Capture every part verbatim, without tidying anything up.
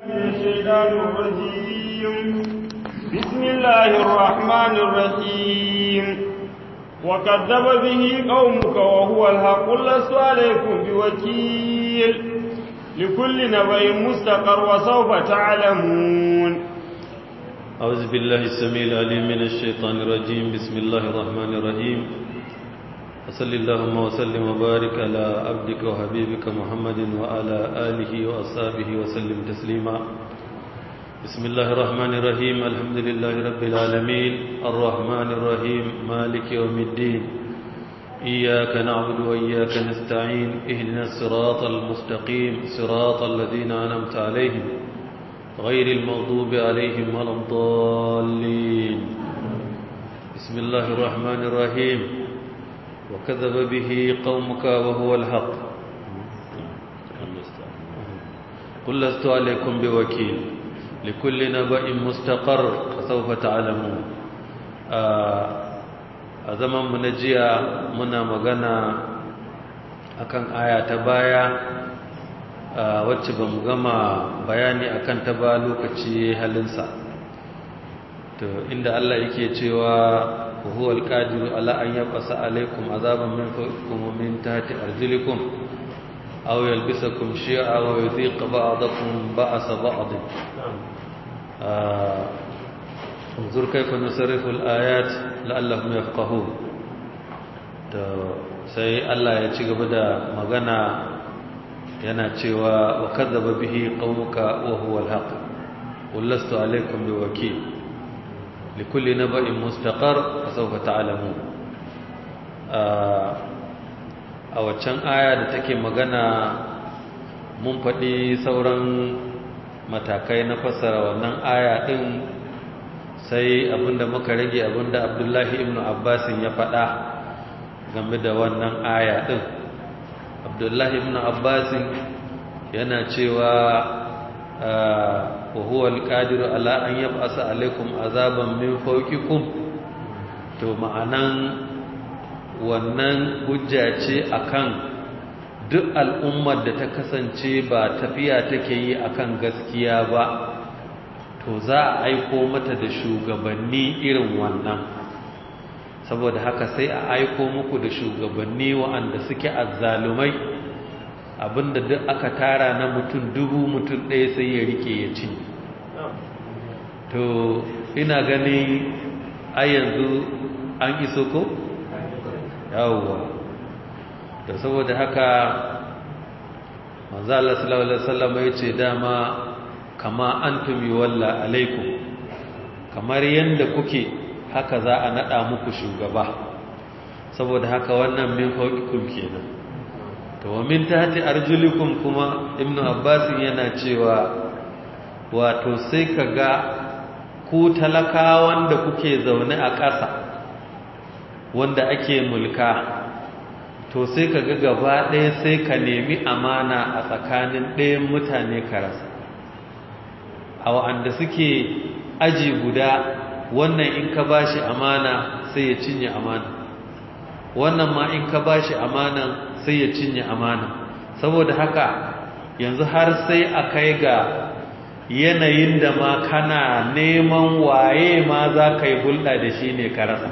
الشيطان الرجيم بسم الله الرحمن الرحيم وكذب به قومك وهو الحق لست عليكم بوكيل لكل نبأ مستقر وسوف تعلمون أعوذ بالله السميع العليم من الشيطان الرجيم بسم الله الرحمن الرحيم وصل اللهم وسلم وبارك على عبدك وحبيبك محمد وعلى آله وأصحابه وسلم تسليما بسم الله الرحمن الرحيم الحمد لله رب العالمين الرحمن الرحيم مالك يوم الدين إياك نعبد وإياك نستعين اهدنا الصراط المستقيم صراط الذين أنعمت عليهم غير المغضوب عليهم ولا الضالين بسم الله الرحمن الرحيم وكذب به قومك وهو الحق قل لست عليكم بوكيل لكل نبأ مستقر فسوف تعلمون a zaman mu na jiya muna magana akan aya ta baya wacce ba mu gama bayani akan ta ba lokaci halinsa to inda Allah yake cewa huwa alqadiru ala an yaqasa alaykum azaban min fawqikum wa min tahti arjulikum aw yalbisakum shi'a wa yudhiqa ba'dakum ba'sa ba'd انظر كيف نصرف الآيات لعلهم يفقهون to sai Allah ya ci gaba da magana yana cewa wa kadzaba bihi qaumuka wa huwa al-haq qul lastu alaykum biwakil likulli naba'in mustaqar sawfa ta'lamun a waccan aya da take magana mun faɗi sauran matakai na fassara wannan aya din sai abinda muka rage abinda Abdullahi ibn Abbas ya faɗa game da wannan aya din Abdullahi ibn Abbas yana cewa wa huwa al-qadiru ala an yab'asa alaykum azaban min fawqikum to ma'anan wannan hujja ce akan duk al'ummar da ta kasance ba tafiya take yi akan gaskiya ba to za a aiko mata da shugabanni irin wannan saboda haka sai a aiko muku da shugabanni waɗanda suke azzalumai abinda duk aka tara na mutum dubu mutum ɗaya sai ya rike ya ci to ina gani a yanzu an iso ko? yawwa da saboda haka manzo Allah sallallahu alaihi wasallam ya ce dama kama antum yuwalla alaikum kamar yanda kuke haka za a nada muku shugaba saboda haka wannan min fawqikum kenan to wa min tahti arjulikum kuma ibnu abbas yana cewa wato sai kaga ku talakawan da kuke zaune a ƙasa wanda ake mulka to sai kaga gaba ɗaya sai ka nemi amana a tsakanin ɗayan mutane ka rasa a wa'anda suke aji guda wannan in ka bashi amana sai ya cinye amana wannan ma in ka bashi amana sai ya cinye amana saboda haka yanzu har sai a kai ga yanayin da ma kana neman waye ma za ka yi hulɗa da shi ne ka rasa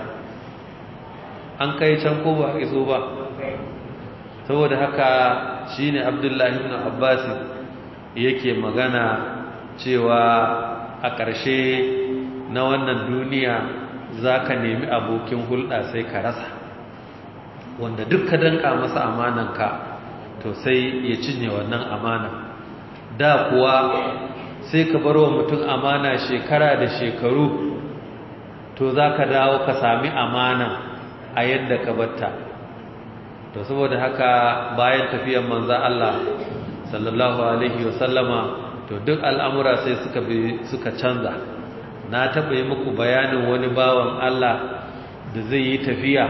an kai can ko ba iso ba saboda haka shine Abdullahi ibn Abbas yake magana cewa a ƙarshe na wannan duniya za ka nemi abokin hulɗa sai ka rasa wanda duk ka danka masa amananka to sai ya cinye wannan amana da kuwa sai ka bar wa mutum amana shekara da shekaru to za ka dawo ka sami amana a yadda ka batta to saboda haka bayan tafiyar manzan Allah sallallahu alaihi wasallama to duk al'amura sai suka bi suka canza na taɓa yi muku bayanin wani bawan Allah da zai yi tafiya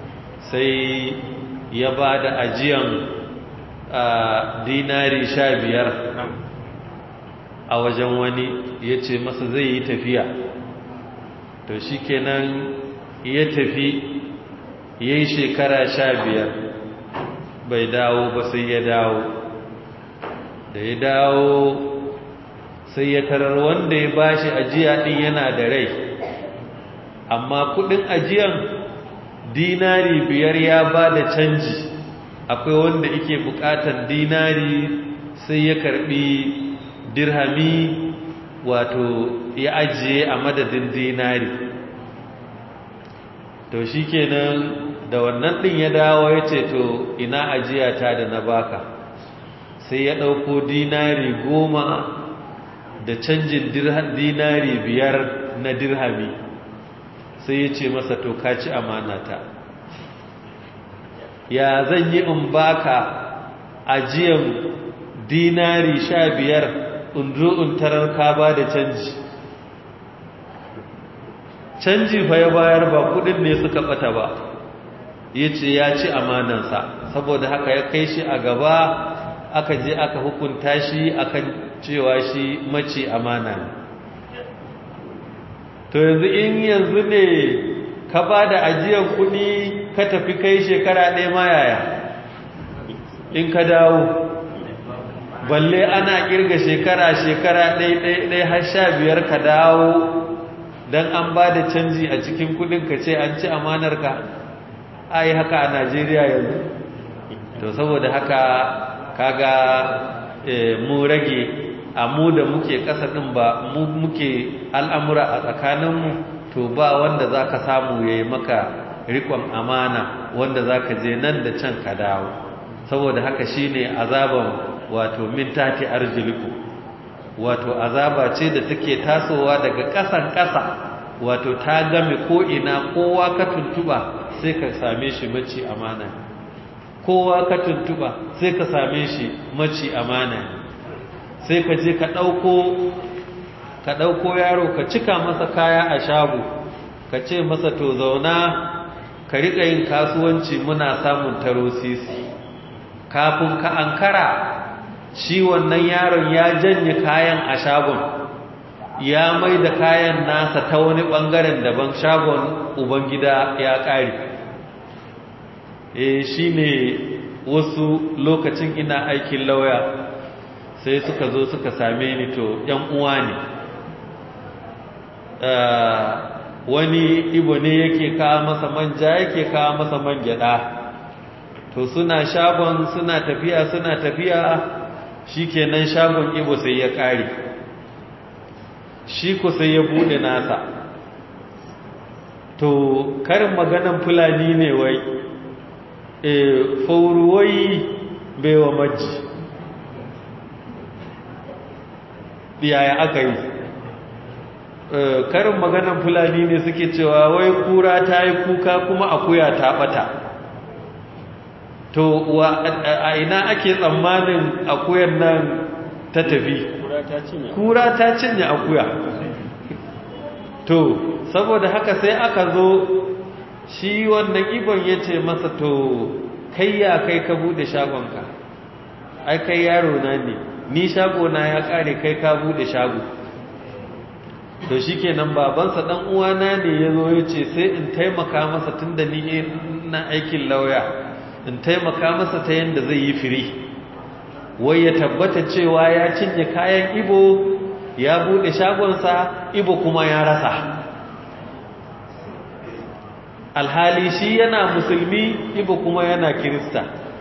sai ya ba da ajiyan dinari sha biyar a wajen wani ya ce masa zai yi tafiya to shi kenan ya tafi ya yi shekara sha biyar bai dawo ba sai ya dawo da ya dawo sai ya tarar wanda ya bashi ajiya din yana da rai amma kudin ajiyan dinari biyar ya bada canji akwai wanda yake bukatan dinari sai ya karbi dirhami wato ya ajiye a madadin dinari to shikenan da wannan din ya dawo ya ce to ina ajiyata da na baka sai ya dauko dinari goma da canjin dinari biyar na dirhami sai ya ce masa to ka ci amanata ya zan yi in baka ajiyan dinari sha biyar in zo in tarar ka ba da canji canji fa ya bayar ba kudin ne suka bata ba ya ce ya ci amanansa saboda haka ya kai shi a gaba aka je aka hukunta shi akan cewa shi mace amana ne to yanzu in yanzu ne ka ba da ajiyar kuɗi ka tafi kai shekara ɗaya ma yaya in ka dawo balle ana kirga shekara shekara ɗaya har sha biyar ka dawo don an ba da canji a cikin kuɗin ka ce an ci amanar ka ai haka a Najeriya yanzu to saboda haka kaga mu rage a mu da muke ƙasa ɗin ba mu muke al'amura a tsakaninmu to ba wanda za ka samu ya yi maka rikon amana wanda za ka je nan da can ka dawo saboda haka shi ne azaban wato min tati arjiliku wato azaba ce da take tasowa daga ƙasan ƙasa wato ta game ko'ina kowa ka tuntuba sai ka same shi maci amana kowa ka tuntuba sai ka same shi maci amana sai ka je ka ɗauko ka ɗauko yaro ka cika masa kaya a shago ka ce masa to zauna ka riƙa yin kasuwanci muna samun taro sisi kafin ka ankara shi wannan yaron ya janye kayan a shagon ya mai da kayan nasa ta wani ɓangaren daban shagon ubangida ya ƙare e shi ne wasu lokacin ina aikin lauya sai suka zo suka same ni to ‘yan uwa ne wani ibo ne yake kawo masa manja yake kawo masa man gyaɗa to suna shagon suna tafiya suna tafiya shi kenan shagon ibo sai ya ƙare shi ko sai ya buɗe nasa to karin maganan fulani ne wai e fauruwai baiwa maji yaya aka yi karin maganan fulani ne suke cewa wai kura ta yi kuka kuma akuya ta bata to a ina ake tsammanin akuyar nan ta tafi kura ta cinye akuya to saboda haka sai aka zo shi wannan ibon ya ce masa to kai ya kai ka bude shagonka ai kai yaro na ne ni shagona ya kare kai ka bude shago to shikenan babansa dan uwana ne yazo yace sai in taimaka masa tunda ni ina aikin lauya in taimaka masa ta yanda zai yi firi wai ya tabbata cewa ya cinye kayan ibo ya bude shagonsa ibo kuma ya rasa alhali shi yana musulmi ibo kuma yana kirista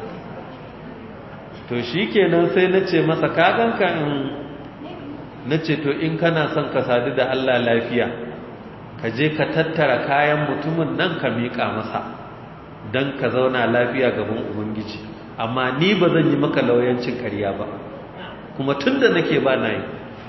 to shikenan sai nace masa kaganka in na ce to in kana son ka sadu da Allah lafiya ka je ka tattara kayan mutumin nan ka miƙa masa don ka zauna lafiya gaban ubangiji amma ni ba zan yi maka lauyancin ƙarya ba kuma tun da nake ba na yi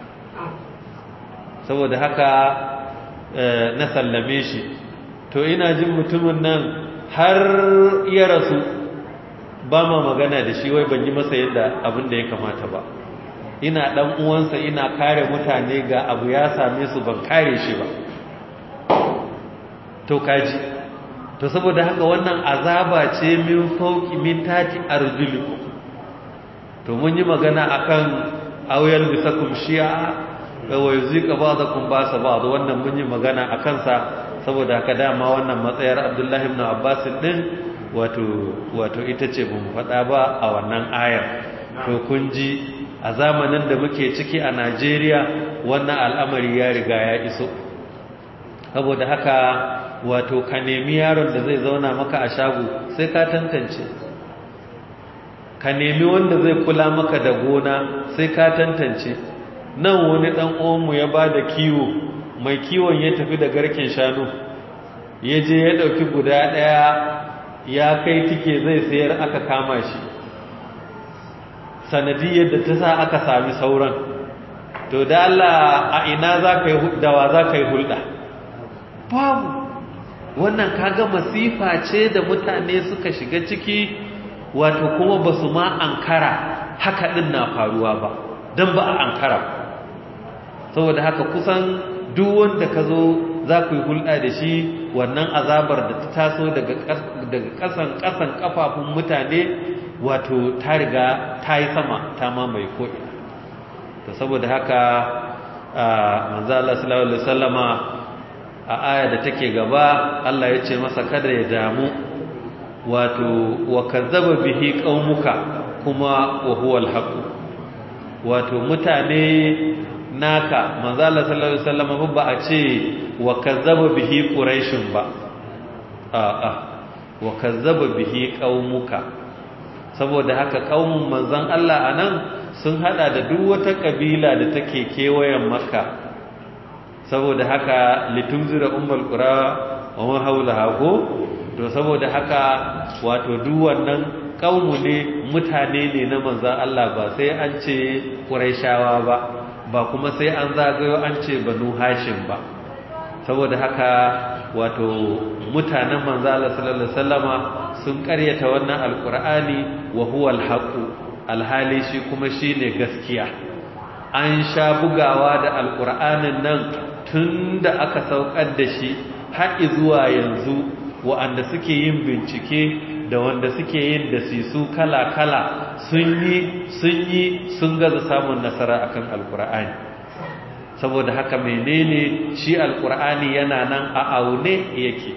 saboda haka na sallame shi to ina jin mutumin nan har ya rasu ba ma magana da shi wai ban yi masa yadda abin da ya kamata ba ina dan uwansa ina kare mutane ga abu ya same su ban kare shi ba to kaji to saboda haka wannan azaba ce min fauki min tati arjuli to mun yi magana akan awyal bisakum shi'a wa yuzika ba'dakum ba'sa ba'd wannan mun yi magana akan sa saboda haka dama wannan matsayar Abdullah ibn Abbas din wato wato ita ce mun faɗa ba a wannan ayar to kun ji a zamanin da muke ciki a Najeriya wannan al'amari ya riga ya iso saboda haka wato ka nemi yaron da zai zauna maka a shago sai ka tantance ka nemi wanda zai kula maka da gona sai ka tantance nan wani dan uwanmu ya bada kiwo mai kiwon ya tafi da garken shanu ya je ya dauki guda daya ya kai tike zai sayar aka kama shi sanadiyar da ta sa aka sami sauran to da Allah a ina za ka yi dawa za ka yi hulɗa babu wannan kaga masifa ce da mutane suka shiga ciki wato kuma ba su ma ankara haka ɗin na faruwa ba don ba a ankara saboda haka kusan duk wanda ka zo za ku yi hulɗa da shi wannan azabar da ta taso daga ƙasan ƙasan ƙafafun mutane wato ta riga ta yi sama ta mamaye ko'ina to saboda haka manzo Allah sallallahu alaihi wasallama a aya da take gaba Allah ya ce masa kada ya damu wato wa kazzaba bihi qaumuka kuma wa huwa al-haq wato mutane naka manzo Allah sallallahu alaihi wasallama ba a ce wa kazzaba bihi quraishun ba a a wa kazzaba bihi qaumuka saboda haka kaumun manzon Allah anan sun hada da duk wata kabila da take kewayen Makka saboda haka litunzira ummul qura wa ma haulaha ko to saboda haka wato duk wannan kaumu ne mutane ne na manzon Allah ba sai an ce quraishawa ba ba kuma sai an zagayo an ce banu hashim ba saboda haka wato mutanen manzon Allah sallallahu alaihi wasallama sun karyata wannan alqur'ani wa huwa alhaq alhali shi kuma shine gaskiya an sha bugawa da alqur'anin nan tunda aka saukar da shi har zuwa yanzu wa'anda suke yin bincike da wanda suke yin dasisu kala kala sun yi sun yi sun gaza samun nasara akan alqur'ani saboda haka menene shi alqur'ani yana nan a aune yake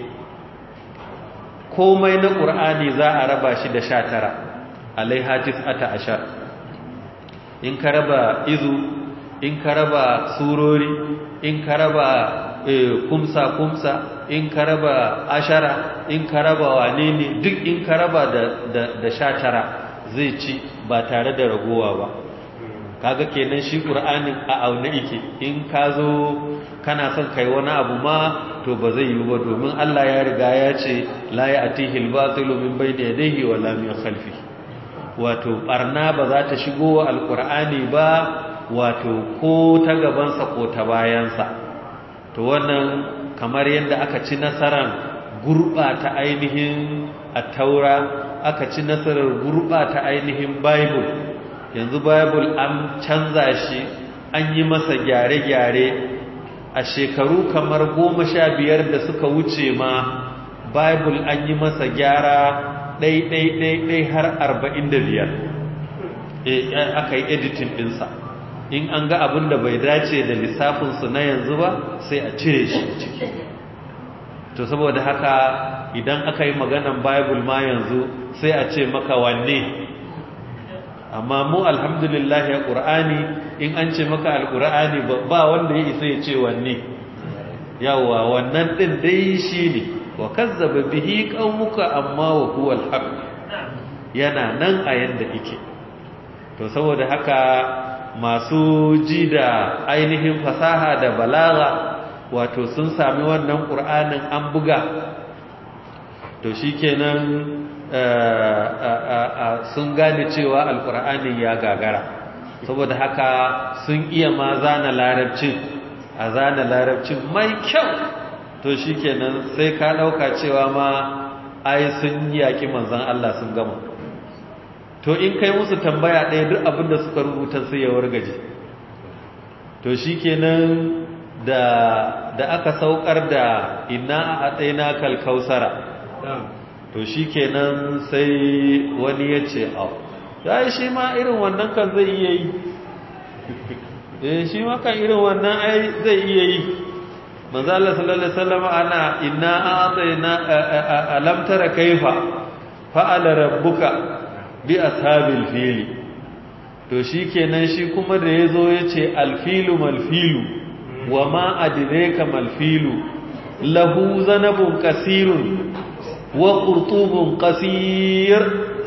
komai na ƙur'ani za a raba shi da sha tara alaiha tis'ata ashar in ka raba izu in ka raba surori in ka raba kumsa kumsa in ka raba ashara in ka raba wane ne duk in ka raba da sha tara zai ci ba tare da ragowa ba kaga kenan shi ƙur'anin a aune yake in ka zo kana son kai wani abu ma to ba zai yi ba domin Allah ya riga ya ce la ya'tihi al-batilu min bayni yadayhi wa la min khalfihi wato barna ba za ta shigo wa alqur'ani ba wato ko ta gaban sa ko ta bayan sa to wannan kamar yadda aka ci nasaran gurbata ainihin at-taura aka ci nasarar gurbata ainihin bible yanzu bible an canza shi an yi masa gyare-gyare a shekaru kamar goma sha biyar da suka wuce ma bible an yi masa gyara ɗai-ɗai-ɗai har arba'in da biyar aka yi editing ɗinsa in an ga abin da bai dace da lissafinsu na yanzu ba sai a cire shi ciki to saboda haka idan aka yi maganan bible ma yanzu sai a ce maka wanne amma mu alhamdulillah ya qur'ani in an ce maka alqur'ani ba wanda ya isa ya ce wanne yawa wannan din dai shine wa kazzaba bihi qaumuka amma wa huwa alhaq yana nan a yanda yake to saboda haka masu ji da ainihin fasaha da balaga wato sun sami wannan qur'anin an buga to shikenan sun gane cewa alkur'ani ya gagara saboda haka sun iya ma zana larabcin a zana larabcin mai kyau to shikenan sai ka dauka cewa ma ai sun yaki manzon Allah sun gama to in kai musu tambaya ɗaya duk abin da suka rubuta sai ya wargaje to shikenan da da aka saukar da inna ataina kal kausara to shi kenan sai wani ya ce au ya yi shi ma irin wannan kan zai iya yi eh shi ma kan irin wannan ai zai iya yi manzo Allah sallallahu alaihi wasallam ana inna a'tayna alam tara kaifa fa'ala rabbuka bi ashabil fil to shi kenan shi kuma da ya zo ya ce alfilu malfilu wa ma adireka malfilu lahu zanabun kasirun wa qurtubun qasir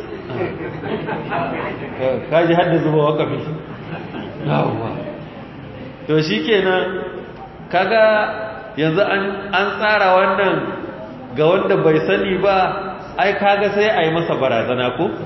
kaji hadda zuba wakafi yawa to shikenan kaga yanzu an an tsara wannan ga wanda bai sani ba ai kaga sai ai masa barazana ko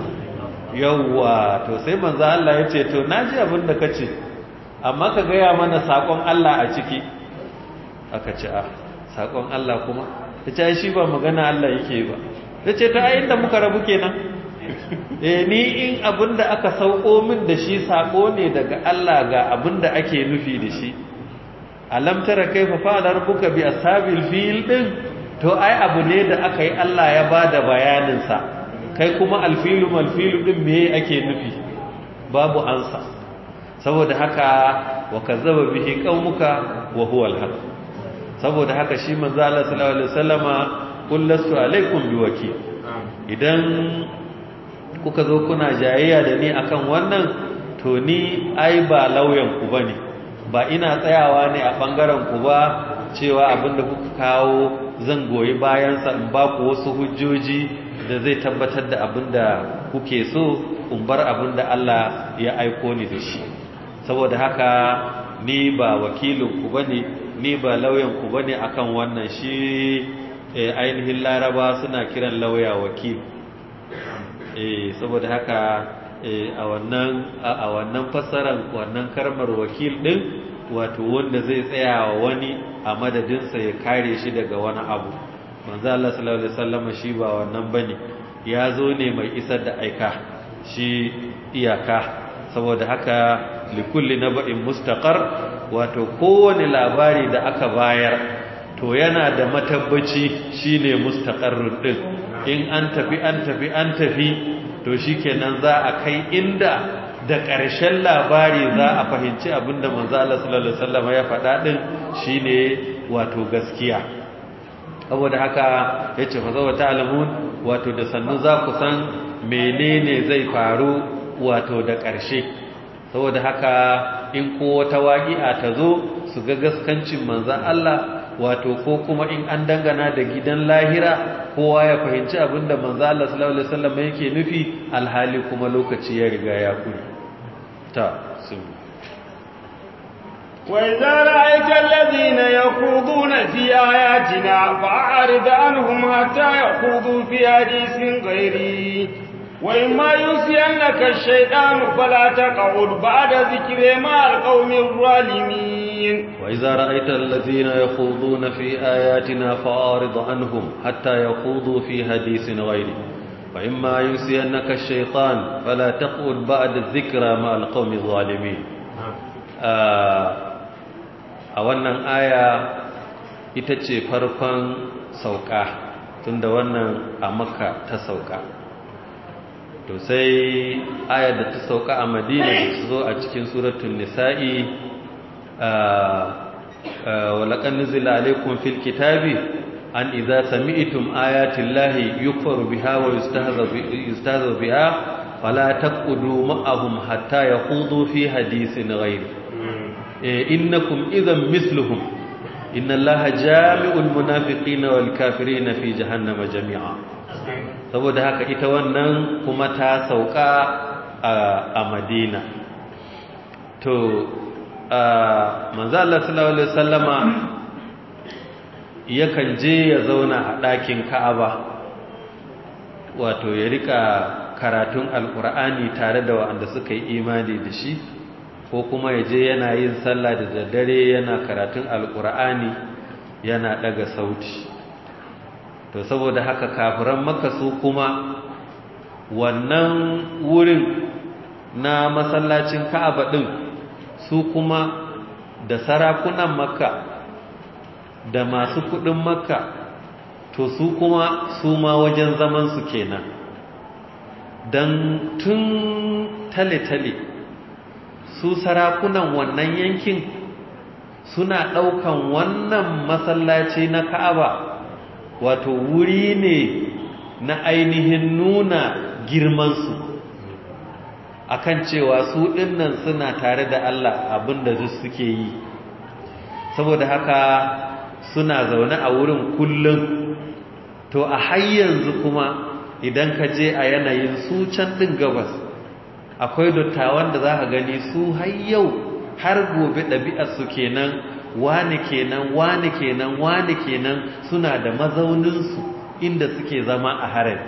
yawa to sai manzo Allah ya ce to naji abin da kace amma ka gaya mana sakon Allah a ciki aka ce a sakon Allah kuma yace shi ba magana Allah yake ba yace ta ayin da muka rabu kenan eh ni in abinda aka sauko min da shi sako ne daga Allah ga abinda ake nufi da shi alam tara kaifa fa'ala rabbuka bi ashabil fil din to ai abu ne da aka yi Allah ya bada bayanin sa kai kuma alfilu malfilu din me ake nufi babu ansa saboda haka wa kazzaba bihi qaumuka wa huwa alhaq saboda haka shi manzo Allah sallallahu alaihi wasallama kullasu alaikum biwakil idan kuka zo kuna jayayya da ni akan wannan to ni ai ba lauyan ku bane ba ina tsayawa ne a bangaren ku ba cewa abinda kuka kawo zan goyi bayan sa in ba ku wasu hujjoji da zai tabbatar da abinda kuke so in bar abinda Allah ya aiko ni da shi saboda haka ni ba wakilin ku bane ni ba lauyan ku bane akan wannan shi ainihin Laraba suna kiran lauya wakil eh saboda haka a wannan a wannan fassarar wannan karmar wakil din wato wanda zai tsaya wa wani a madadin sa ya kare shi daga wani abu manzo Allah sallallahu alaihi wasallam shi ba wannan bane ya zo ne mai isar da aika shi iyaka saboda haka likulli naba'in mustaqar wato kowane labari da aka bayar to yana da matabbaci shine mustaqarrun din in an tafi an tafi an tafi to shikenan za a kai inda da ƙarshen labari za a fahimci abinda manzo Allah sallallahu alaihi wasallam ya faɗa din shine wato gaskiya saboda haka yace fa zawa ta'lamun wato da sannu za ku san menene zai faru wato da ƙarshe saboda haka in ko wata waƙi'a ta zo su ga gaskancin manzon Allah wato ko kuma in an dangana da gidan lahira kowa ya fahimci abinda manzo Allah sallallahu alaihi wasallam yake nufi alhali kuma lokaci ya riga ya kure ta sun wa idza ra'aita alladhina yakhuduna fi ayatina fa'rid anhum hatta yakhudu fi hadithin ghairi wa imma yusiyannaka ash-shaytanu fala taq'ud ba'da dhikri ma al-qawmi adh-dhalimin وإذا رأيت الذين يخوضون في آياتنا فأعرض عنهم حتى يخوضوا في حديث غيره وإما ينسينك الشيطان فلا تقعد بعد الذكرى مع القوم الظالمين a wannan aya ita ce farkon sauka tunda wannan a Makka ta sauka to sai ayar da ta sauka a Madina ta zo a cikin suratul Nisa'i ولقد نزل عليكم في الكتاب أن إذا سمعتم آيات الله يكفر بها ويستهزأ بها فلا تقعدوا معهم حتى يخوضوا في حديث غيره إنكم إذا مثلهم إن الله جامع المنافقين والكافرين في جهنم جميعا saboda haka ita wannan kuma ta sauka a Madina to manzo Allah sallallahu alaihi wasallama yakan je ya zauna a ɗakin Ka'aba wato ya rika karatun alkur'ani tare da wanda suka yi imani da shi ko kuma ya je yana yin sallah da daddare yana karatun alkur'ani yana daga sauti to saboda haka kafiran Makka su kuma wannan wurin na masallacin Ka'aba din su kuma da sarakunan Makka da masu kudin Makka to su kuma su ma wajen zaman su kenan dan tun tale-tale su sarakunan wannan yankin suna daukan wannan masallaci na Ka'aba wato wuri ne na ainihin nuna girman su akan cewa su dinnan suna tare da Allah abinda duk suke yi saboda haka suna zaune a wurin kullum to a har yanzu kuma idan ka je a yanayin su can din gabas akwai dattawan da za ka gani su har yau har gobe ɗabi'ar su kenan wani kenan wani kenan wani kenan suna da mazauninsu inda suke zama a harin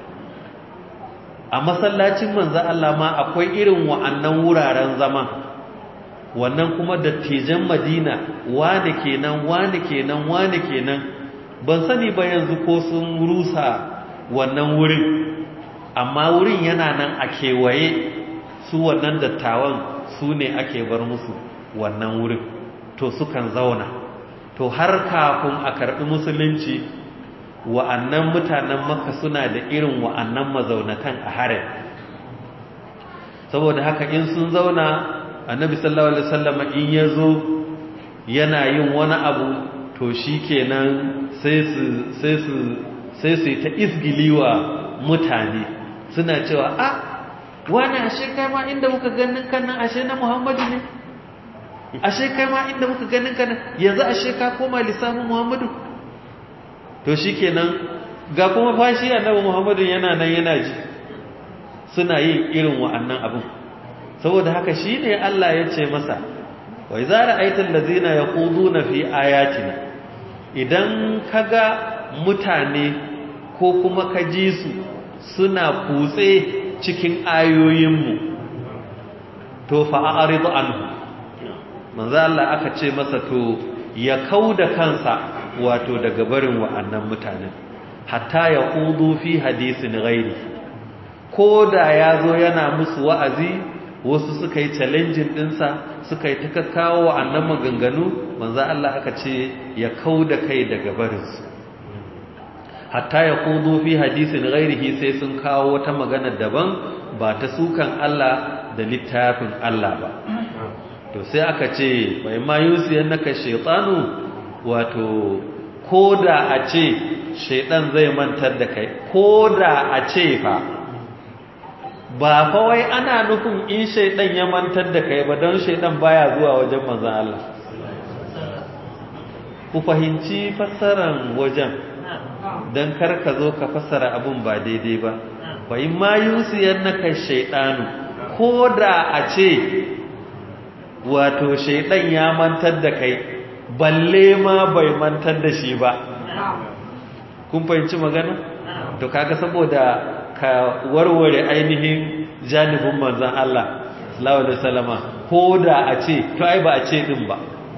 a masallacin manzo Allah ma akwai irin wa'annan wuraren zama wannan kuma dattijan Madina wani kenan wani kenan wani kenan ban sani ba yanzu ko sun rusa wannan wurin amma wurin yana nan a kewaye su wannan dattawan su ne ake bar musu wannan wurin to sukan zauna to har kafin a karɓi musulunci wa'annan mutanen Makka suna da irin wa'annan mazaunatan a harin saboda haka in sun zauna annabi sallallahu alaihi wasallam in yazo yana yin wani abu to shikenan sai su sai su sai su ta isgiliwa mutane suna cewa a wani ashe kai ma inda muka ganin kan nan ashe na Muhammadu ne ashe kai ma inda muka ganin kan yanzu ashe ka koma lissafin Muhammadu to shikenan ga kuma fashi annabi Muhammadu yana nan yana ji suna yin irin wa'annan abin saboda haka shine Allah ya ce masa wa idza ra'aytal ladzina yaquduna fi ayatina idan kaga mutane ko kuma ka ji su suna kutse cikin ayoyinmu to fa'arid anhu manzo Allah aka ce masa to ya kauda kansa wato daga barin wa'annan mutanen hatta ya qudu fi hadisin ghairi ko da yazo yana musu wa'azi wasu suka yi challenging dinsa suka yi takakkawo wa'annan maganganu manzo Allah aka ce ya kauda kai daga barinsu hatta ya qudu fi hadisin ghairihi sai sun kawo wata magana daban ba ta sukan Allah da littafin Allah ba to sai aka ce bai ma yusi annaka shaytanu wato koda a ce shaydan zai mantar da kai koda a ce fa ba fa wai ana nufin in shaydan ya mantar da kai ba don shaydan baya zuwa wajen manzon Allah ku fahimci fassaran wajen dan kar ka zo ka fassara abun ba daidai ba fa in ma yusi annaka shaytanu koda a ce wato shaydan ya mantar da kai balle ma bai mantar da shi ba kun fahimci magana to kaga saboda ka warware ainihin janibin manzon Allah sallallahu alaihi wasallama koda a ce to ai ba a ce din ba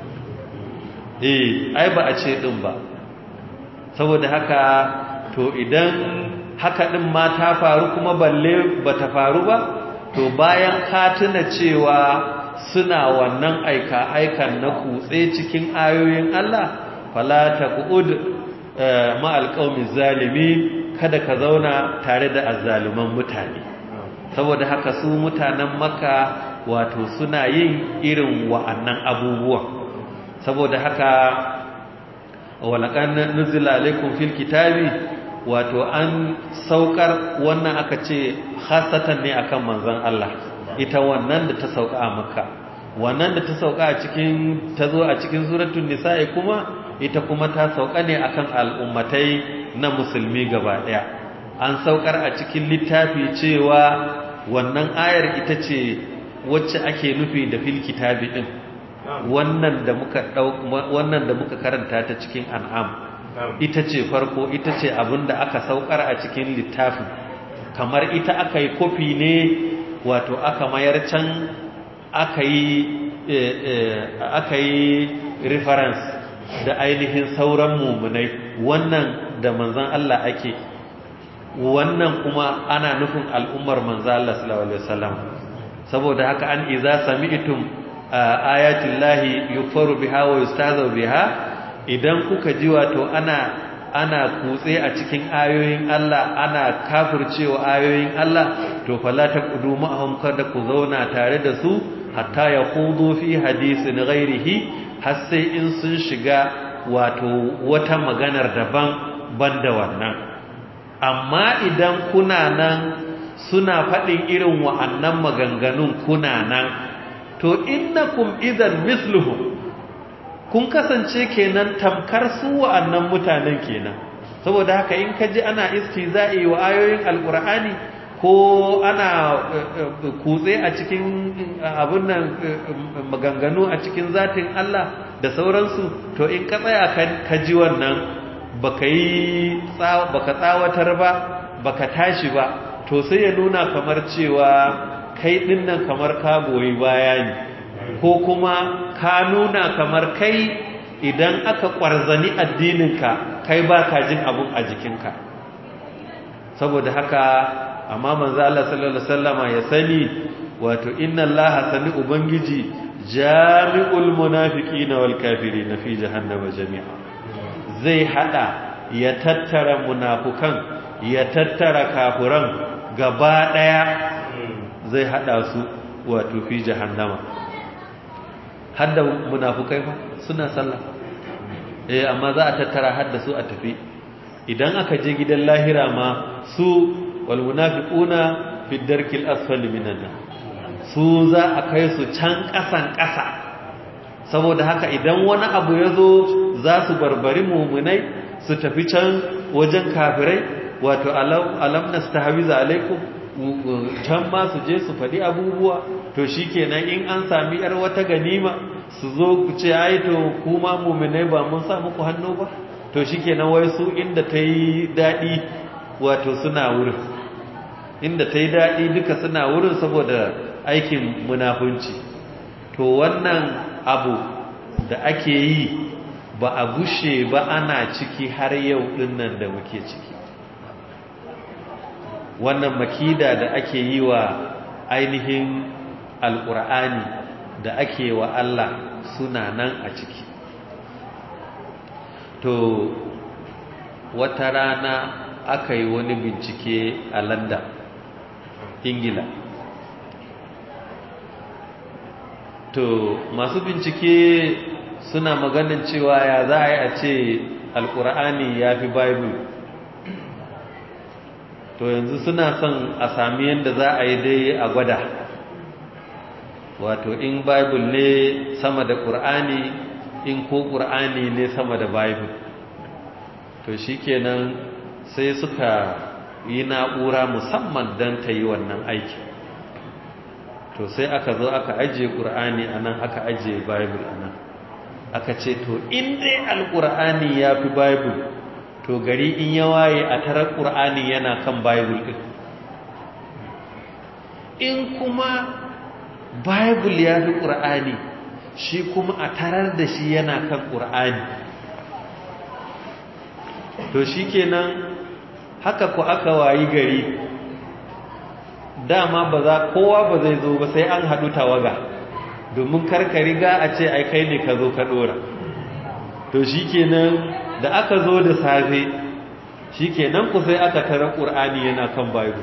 eh ai ba a ce din ba saboda haka to idan haka din ma ta faru kuma balle bata faru ba to bayan ka tuna cewa suna wannan aika aikan na kutse cikin ayoyin Allah fala taqud ma alqawmi zalimi kada ka zauna tare da azzaluman mutane saboda haka su mutanen Makka wato suna yin irin wa'annan abubuwa saboda haka walaqad nuzila alaykum fil kitabi wato an saukar wannan aka ce khasatan ne akan manzon Allah ita wannan da ta sauka a Makka wannan da ta sauka a cikin tazo a cikin suratul nisa'i kuma ita kuma ta sauka ne akan al'ummatai na musulmi gaba daya an saukar a cikin littafi cewa wannan ayar ita ce wacce ake nufi da fil kitabi din wannan da muka wannan da muka karanta ta cikin an'am ita ce farko ita ce abinda aka saukar a cikin littafi kamar ita aka yi kofi ne wato aka mayar can aka yi aka yi reference da ainihin sauran mumunai wannan da manzon Allah ake wannan kuma ana nufin al'ummar manzon Allah sallallahu alaihi wasallam saboda haka an iza sami'tum ayatin lahi yukfaru biha wa yustazu biha idan kuka ji wato ana ana kutse a cikin ayoyin Allah ana kafircewa ayoyin Allah to fala taqudu ma'ahum kada ku zauna tare da su hatta yaqudu fi hadisin ghairihi har sai in sun shiga wato wata maganar daban banda wannan amma idan kuna nan suna faɗin irin wa'annan maganganun kuna nan to innakum idan misluhum kun kasance kenan tamkar su wa'annan mutanen kenan saboda haka in ka ji ana istihza'i wa ayoyin alqur'ani ko ana kutse a cikin abun nan maganganu a cikin zatin Allah da sauransu to in ka tsaya ka ji wannan baka yi baka tsawatar ba baka tashi ba to sai ya nuna kamar cewa kai dinnan kamar ka goyi baya ne ko kuma ka nuna kamar kai idan aka kwarzani addininka kai ba ka jin abun a jikinka saboda haka amma manzo Allah sallallahu alaihi wasallama ya sani wato inna Allaha sani ubangiji jami'ul munafiqina wal kafirina fi jahannama jami'a zai hada ya tattara munafukan ya tattara kafiran gaba daya zai hada su wato fi jahannama hadda munafukai fa suna sallah eh amma za a tattara hadda su a tafi idan aka je gidan lahira ma su wal munafiquna fi darkil asfali minan nar su za a kai su can kasan kasa saboda haka idan wani abu yazo za su barbari mu'minai su tafi can wajen kafirai wato alam nastahwiza alaikum can ma su je su faɗi abubuwa to shikenan in an sami yar wata ganima su zo ku ce ai to kuma mu'minai ba mun sa muku hannu ba to shikenan wai su inda tayi dadi wato suna wurin inda tayi dadi duka suna wurin saboda aikin munafunci to wannan abu da ake yi ba a gushe ba ana ciki har yau dinnan da muke ciki wannan makida da ake yi wa ainihin alkur'ani da ake wa Allah suna nan a ciki to wata rana aka yi wani bincike a London Ingila to masu bincike suna maganin cewa ya za a yi a ce alkur'ani ya fi bible to yanzu suna son a sami yadda za a yi dai a gwada wato in bible ne sama da ƙur'ani in ko ƙur'ani ne sama da bible to shikenan sai suka yi na'ura musamman don ta yi wannan aiki to sai aka zo aka ajiye ƙur'ani a nan aka ajiye bible a nan aka ce to in dai alƙur'ani ya fi bible to gari in ya waye a tarar ƙur'ani yana kan bible ɗin in kuma bible ya fi ƙur'ani shi kuma a tarar da shi yana kan ƙur'ani to shi kenan haka ku aka wayi gari dama ba za kowa ba zai zo ba sai an haɗu tawaga domin karka riga a ce ai kai ne ka zo ka ɗora to shi kenan da aka zo da safe shi kenan ku sai aka tara ƙur'ani yana kan bible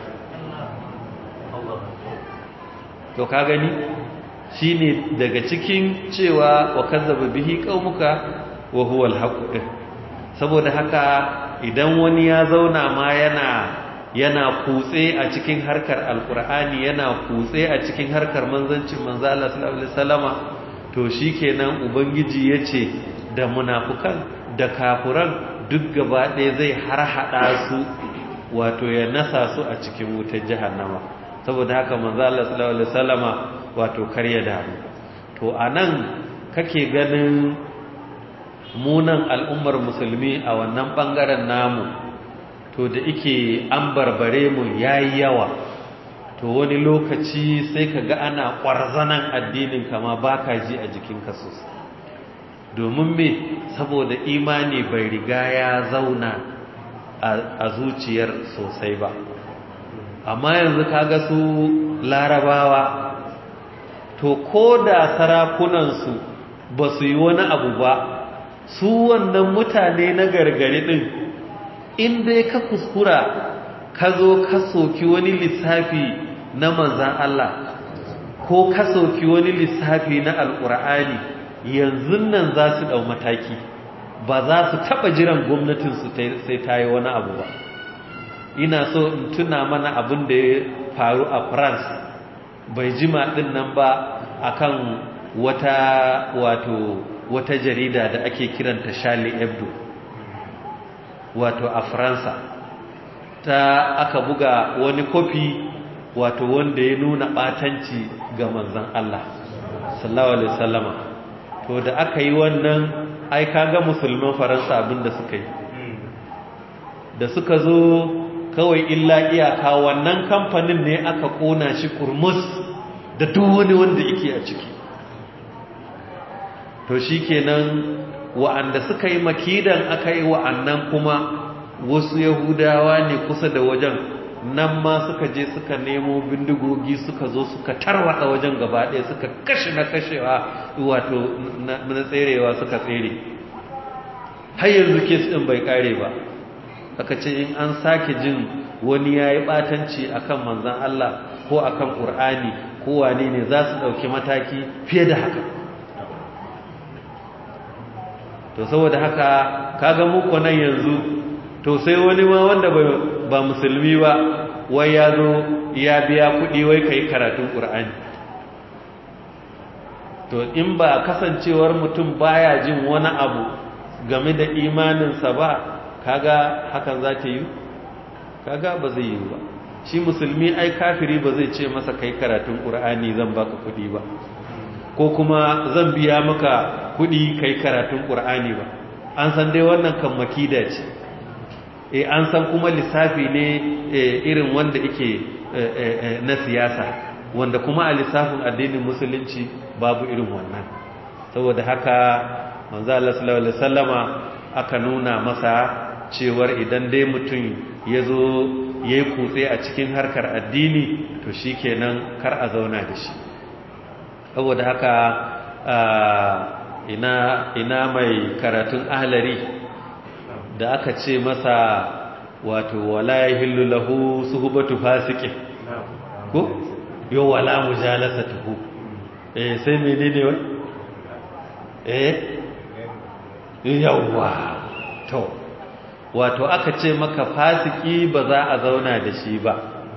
to ka gani shi ne daga cikin cewa wa kazzaba bihi qaumuka wa huwa al-haqq saboda haka idan wani ya zauna ma yana yana kutse a cikin harkar alqur'ani yana kutse a cikin harkar manzancin manzo Allah sallallahu alaihi wasallama to shikenan ubangiji yace da munafukan da kafiran duk gaba ɗaya zai harhaɗa su wato ya nasa su a cikin wutar jahannama saboda haka manzo Allah sallallahu alaihi wasallama wato karya damu to anan kake ganin munan al'ummar musulmi a wannan bangaren namu to da yake an barbare mu yayi yawa to wani lokaci sai kaga ana ƙwarzanan addinin kama baka ji a jikinka sosai domin me saboda imani bai riga ya zauna a zuciyar sosai ba amma yanzu kaga su larabawa to ko da sarakunansu ba su yi wani abu ba su wannan mutane na gargari din in dai ka kuskura ka zo ka soki wani lissafi na manzan Allah ko ka soki wani lissafi na alƙur'ani yanzu nan za su ɗau mataki ba za su taɓa jiran gwamnatinsu sai ta yi wani abu ba ina so in tuna mana abin da ya faru a France bai jima din nan ba akan wata wato wata jarida da ake kiranta Charlie Hebdo wato a Faransa ta aka buga wani kofi wato wanda ya nuna batanci ga manzon Allah sallallahu alaihi wasallama to da aka yi wannan ai kaga musulman Faransa abinda suka yi da suka zo kawai illa iyaka wannan kamfanin ne aka kona shi kurmus da duk wani wanda yake a ciki to shikenan wa'anda suka yi makidan aka yi wa'annan kuma wasu yahudawa ne kusa da wajen nan ma suka je suka nemo bindigogi suka zo suka tarwada wajen gaba ɗaya suka kashe na kashewa wato na tserewa suka tsere har yanzu kes ɗin bai kare ba aka ce in an sake jin wani ya yi ɓatanci a kan manzan Allah ko a kan ƙur'ani ko wane ne za su ɗauki mataki fiye da haka to saboda haka kaga muku nan yanzu to sai wani ma wanda ba musulmi ba wai ya zo ya biya kuɗi wai ka yi karatun ƙur'ani to in ba kasancewar mutum baya jin wani abu game da imaninsa ba kaga hakan za ta yi kaga ba zai yi ba shi musulmi ai kafiri ba zai ce masa kai karatun qur'ani zan baka kudi ba ko kuma zan biya maka kudi kai karatun qur'ani ba an san dai wannan kan makida ce eh an san kuma lissafi ne irin wanda yake na siyasa wanda kuma a lissafin addinin musulunci babu irin wannan saboda haka manzo Allah sallallahu alaihi wasallama aka nuna masa cewar idan dai mutum ya zo ya yi kutse a cikin harkar addini to shi kenan kar a zauna da shi saboda haka ina, ina mai karatun ahlari da aka ce masa wato wala yahillu lahu suhbatu fasiqin ko yo wala mujalasatuhu eh sai menene wai eh yawwa to wato aka ce maka fasiki ba za a zauna da shi ba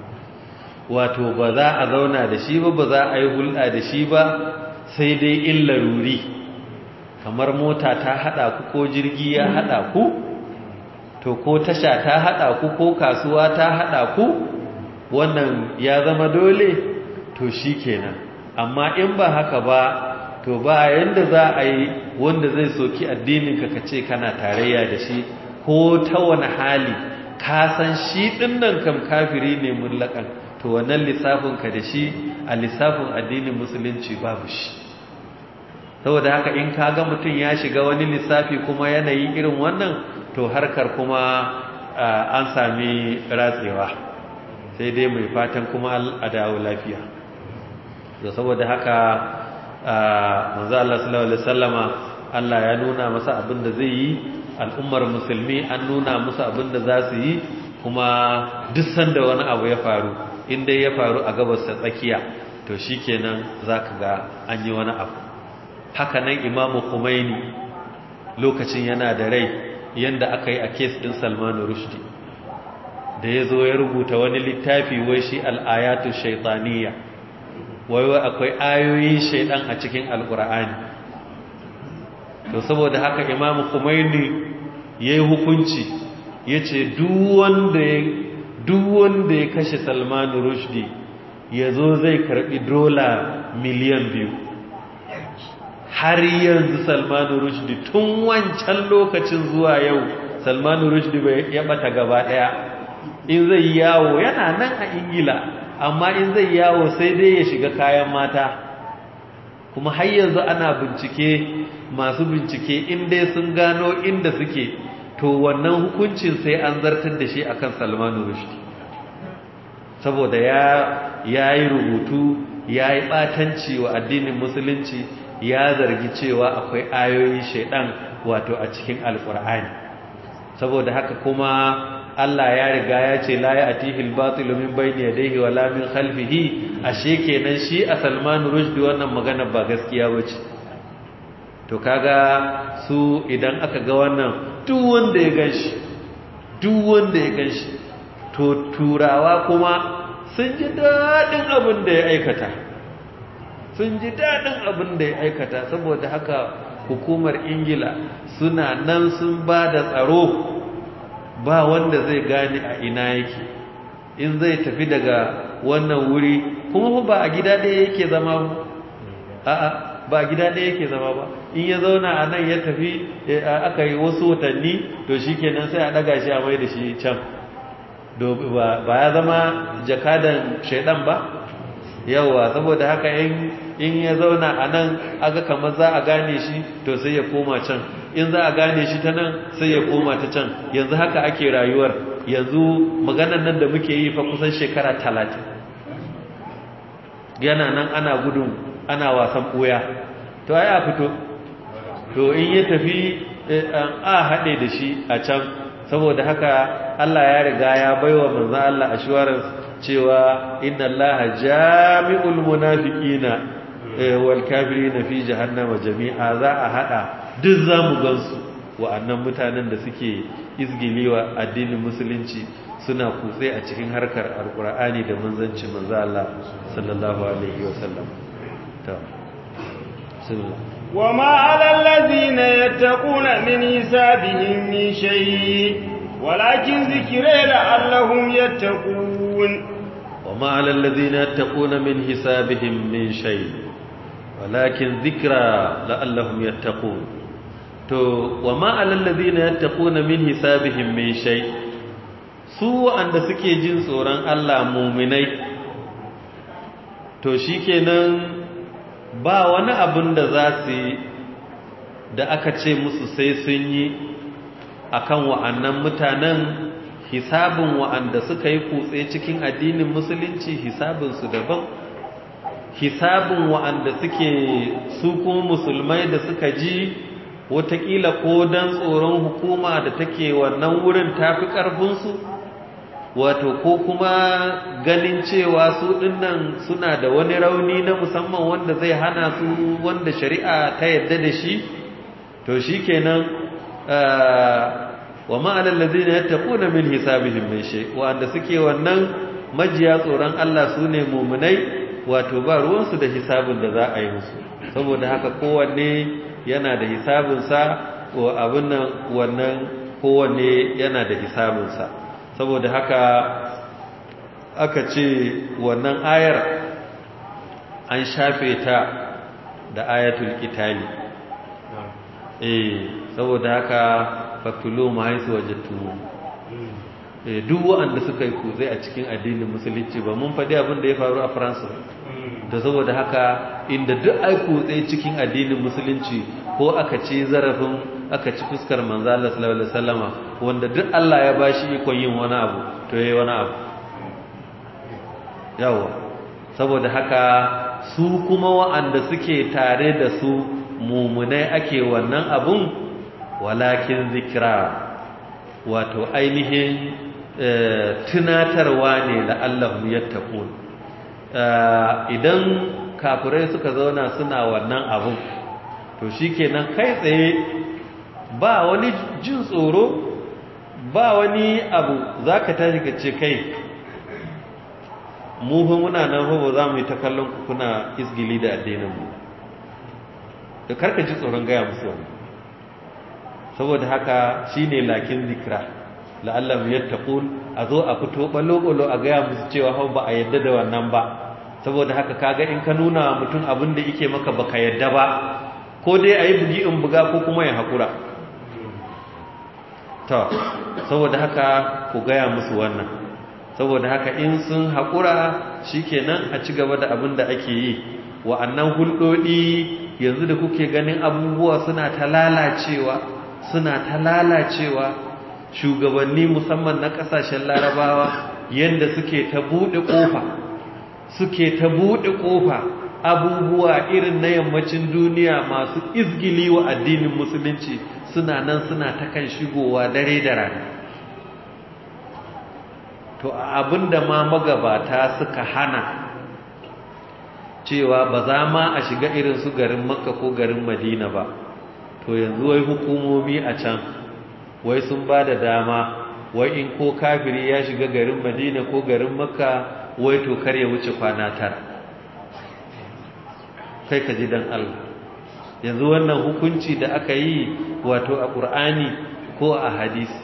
wato ba za a zauna da shi ba ba za a yi hulɗa da shi ba sai dai in laruri kamar mota ta haɗa ku ko jirgi ya haɗa ku to ko tasha ta haɗa ku ko kasuwa ta haɗa ku wannan ya zama dole to shi kenan amma in ba haka ba to ba yanda za a yi wanda zai soki addininka ka ce kana tarayya da shi ko ta wani hali ka san shi dinnan kam kafiri ne mullakan to wannan lissafin ka da shi a lissafin addinin musulunci babu shi saboda haka in ka ga mutum ya shiga wani lissafi kuma yanayi irin wannan to harkar kuma an sami ratsewa sai dai mai fatan kuma a dawo lafiya da saboda haka manzo Allah sallallahu alaihi wasallama Allah ya nuna masa abin da zai yi al'ummar musulmi an nuna musu abin da za su yi kuma duk sanda wani abu ya faru inda ya faru a gabas ta tsakiya to shikenan zaka ga an yi wani abu haka nan Imam Khomeini lokacin yana da rai yanda aka yi a case din Salman Rushdie da yazo ya rubuta wani littafi wai shi al-ayatu shaytaniyya wai akwai ayoyin shaydan a cikin alqur'ani to saboda haka Imam Khomeini yayi hukunci yace duk wanda duk wanda ya kashe Salman Rushdie yazo zai karbi dola miliyan biyu har yanzu Salman Rushdie tun wancan lokacin zuwa yau Salman Rushdie bai ya bata gaba daya in zai yawo yana nan a Ingila amma in zai yawo sai dai ya shiga kayan mata kuma har yanzu ana bincike masu bincike in dai sun gano inda suke to wannan hukuncin sai an zartar da shi akan Salman Rushdie saboda ya yayi rubutu yayi batanci wa addinin musulunci ya zargi cewa akwai ayoyin shaidan wato a cikin alqur'ani saboda haka kuma Allah ya riga ya ce la ya'tihi al-batilu min bayni yadayhi wala min khalfihi ashe kenan shi a Salman Rushdie wannan magana ba gaskiya bace to kaga su idan aka ga wannan duk wanda ya ganshi duk wanda ya ganshi to turawa kuma sun ji daɗin abin da ya aikata sun ji daɗin abin da ya aikata saboda haka hukumar ingila suna nan sun ba da tsaro ba wanda zai gane a ina yake in zai tafi daga wannan wuri kuma ba a gida ɗaya yake zama ba a'a ba a gida ɗaya yake zama ba in ya zauna a nan ya tafi aka yi wasu watanni to shi kenan sai a ɗaga shi a mai da shi can ba ya zama jakadan shaidan ba yawa saboda haka in ya zauna a nan aga kamar za a gane shi to sai ya koma can in za a gane shi ta nan sai ya koma ta can yanzu haka ake rayuwar yanzu maganan nan da muke yi fa kusan shekara talatin yana nan ana gudun ana wasan ɓoya to ai a fito to in ya tafi a haɗe da shi a can saboda haka Allah ya riga ya baiwa manzon Allah assurance cewa inna Allah jami'ul munafiqina wal kafirina fi jahannama jami'a za a hada duk zamu gansu wa'annan mutanen da suke izgilewa addinin musulunci suna kutse a cikin harkar alqur'ani da manzanci manzon Allah sallallahu alaihi wasallam to sallallahu وما على الذين يتقون من حسابهم من شيء ولكن ذكرى لعلهم يتقون وما على الذين يتقون من حسابهم من شيء ولكن ذكرى لعلهم يتقون تو وما على الذين يتقون من حسابهم من شيء su wanda suke jin tsoron Allah mu'minai to shikenan ba wani abin da za su yi da aka ce musu sai sun yi akan wa'annan mutanen hisabin wa'anda suka yi kutse cikin addinin musulunci hisabinsu daban hisabin wa'anda suke su kuma musulmai da suka ji watakila ko don tsoron hukuma da take wannan wurin tafi ƙarfinsu wato ko kuma ganin cewa su dinnan suna da wani rauni na musamman wanda zai hana su wanda shari'a ta yadda da shi to shikenan wa ma alal ladina yattaquna min hisabihim min shay wanda suke wannan majiya tsoron Allah sune mu'minai wato ba ruwan su da hisabin da za a yi musu saboda haka kowanne yana da hisabin sa wa abin nan wannan kowanne yana da hisabin sa saboda haka aka ce wannan ayar an shafe ta da ayatul qitali eh saboda haka faktulu ma haisu wajattu eh duk wanda suka yi kuzai a cikin addinin musulunci ba mun faɗi abin da ya faru a France da saboda haka inda duk ai kuzai cikin addinin musulunci ko aka ci zarafin aka ci fuskar manzo Allah sallallahu alaihi wasallama wanda duk Allah ya bashi ikon yin wani abu to yayi wani abu yawa saboda haka su kuma wa'anda suke tare da su mumunai ake wannan abun walakin zikra wato ainihin tunatarwa ne la'allahum yattaqun idan kafirai suka zauna suna wannan abun to shikenan kai tsaye ba wani jin tsoro ba wani abu zaka tashi ka ce kai mu fa muna nan fa ba za mu yi ta kallon ku kuna isgili da addinin mu da karka ji tsoron gaya musu wannan saboda haka shine lakin zikra la'allam yattaqun a zo a fito ballo-ballo a gaya musu cewa hau ba a yadda da wannan ba saboda haka kaga in ka nuna mutum abin da yake maka baka yadda ba ko dai ayi bugi in buga ko kuma ya hakura to saboda haka ku gaya musu wannan saboda haka in sun hakura shikenan a ci gaba da abin da ake yi wa'annan hulɗoɗi yanzu da kuke ganin abubuwa suna ta lalacewa suna ta lalacewa shugabanni musamman na kasashen larabawa yanda suke ta bude kofa suke ta bude kofa abubuwa irin na yammacin duniya masu izgili wa addinin musulunci suna nan suna ta kan shigowa dare da rana to abinda ma magabata suka hana cewa ba za ma a shiga irin su garin makka ko garin madina ba to yanzu wai hukumomi a can wai sun ba da dama wai in ko kafiri ya shiga garin madina ko garin makka wai to kar ya wuce kwana tara. Kai ka ji dan Allah, yanzu wannan hukunci da aka yi wato a ƙur'ani ko a hadisi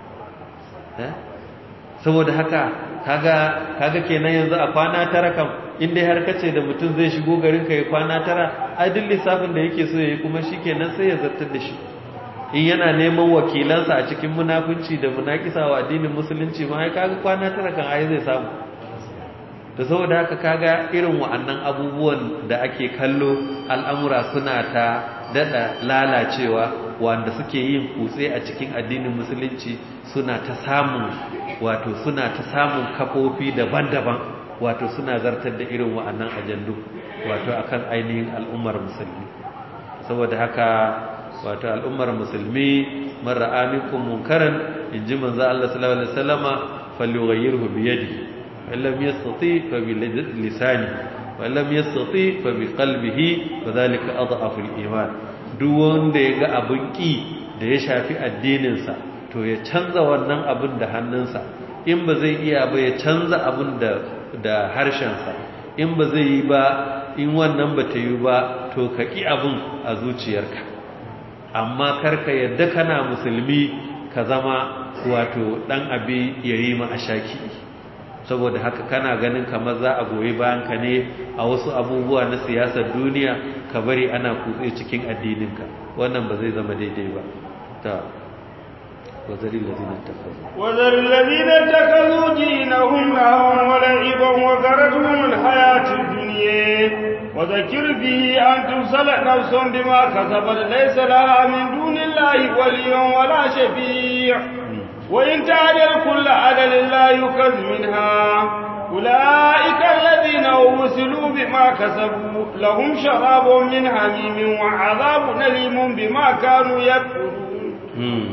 eh? Saboda haka kaga kaga kenan yanzu a kwana tara kam inda har kace da mutum zai shigo garin ka ya kwana tara, ai duk lissafin da yake so yayi kuma shikenan sai ya zartar da shi. In yana neman wakilansa a cikin munafunci da munakisa wa addinin musulunci ma ai kaga kwana tara kan ai zai samu. To saboda haka kaga irin wa'annan abubuwan da ake kallo al'amura suna ta dada lalacewa, wanda suke yin kutse a cikin addinin musulunci suna ta samun wato suna ta samun kafofi daban-daban, wato suna zartar da irin wa'annan ajandu wato akan ainihin al'ummar musulmi. Saboda haka wato al'ummar musulmi man ra'a minkum munkaran, inji manzo Allah sallallahu alaihi wasallama, falyughayyirhu bi yadihi, in lam yastati fa bi lisani, wa in lam yastati fa bi qalbihi, wa dhalika adhafu al-iman. Duk wanda ya ga abin ki da ya shafi addinin sa, to ya canza wannan abin da hannunsa. In ba zai iya ba ya canza abin da da harshen sa. In ba zai yi ba, in wannan ba ta yi ba, to ka ki abin a zuciyarka. Amma karka yadda kana musulmi ka zama wato dan abi yayi ma ashaki. Saboda haka kana ganin kamar za a goyi bayan ka ne a wasu abubuwa na siyasar duniya, ka bari ana kutse cikin addininka, wannan ba zai zama daidai ba. Ta wazari ladina takazu wazari ladina takazu dinahum lahum wa la'iban wa garatuhum alhayatid dunya wa dhakir bihi an tusala nafsun bima kasabat laysa laha min dunillahi waliyyun wala shafi'. وإن تعدل كل عدل لا يؤخذ منها أولئك الذين وبسلوا بما كسبوا لهم شراب من حميم وعذاب أليم بما كانوا يكفرون.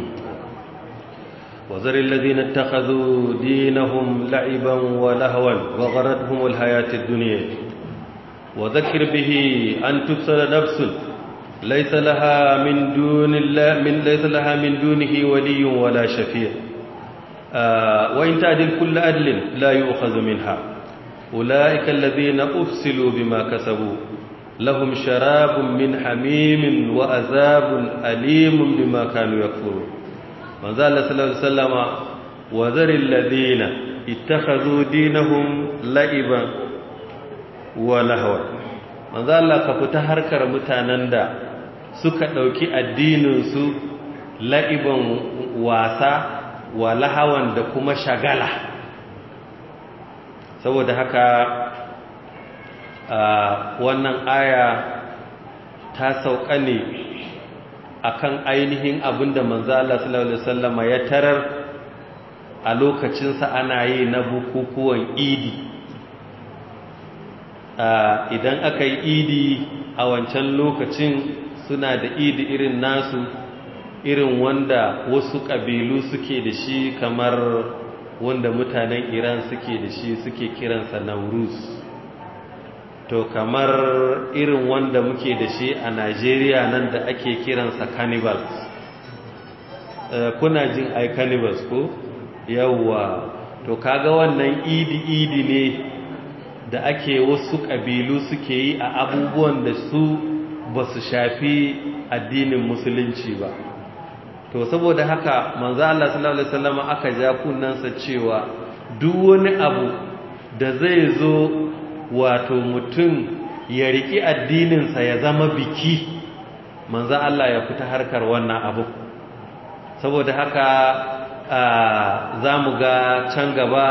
وذر الذين اتخذوا دينهم لعبا ولهوا وغرتهم الحياة الدنيا وذكر به أن تبصر نفس ليس لها من دون الله من ليس لها من دونه ولي ولا شفيع آه وإن تعدل كل عدل لا يؤخذ منها أولئك الذين أفسلوا بما كسبوا لهم شراب من حميم وعذاب أليم بما كانوا يكفرون. من ذا الله صلى الله عليه وسلم وذر الذين اتخذوا دينهم لعبا ولهوا. من ذا الله كفتا harkar mutanen da suka ɗauki addininsu la'iban wasa wa lahawan da kuma shagala. Saboda haka wannan aya ta sauka ne akan ainihin abinda manzo Allah sallallahu alaihi wasallam ya tarar a lokacinsa ana yi na bukukuwan idi. Idan aka yi idi a wancan lokacin suna da idi irin nasu, irin wanda wasu ƙabilu suke da shi, kamar wanda mutanen Iran suke da shi, suke kiransa Nauruz. To kamar irin wanda muke da shi a Najeriya nan da ake kiransa Cannibals. Kuna jin ai Cannibals ko? Yawwa. To kaga wannan idi idi ne da ake wasu ƙabilu suke yi a abubuwan da su ba su shafi addinin musulunci ba. To saboda haka manzo Allah sallallahu alaihi wasallam aka ja kunnansa cewa duk wani abu da zai zo wato mutum ya riki addininsa ya zama biki, manzo Allah ya fita harkar wannan abu. Saboda haka za mu ga can gaba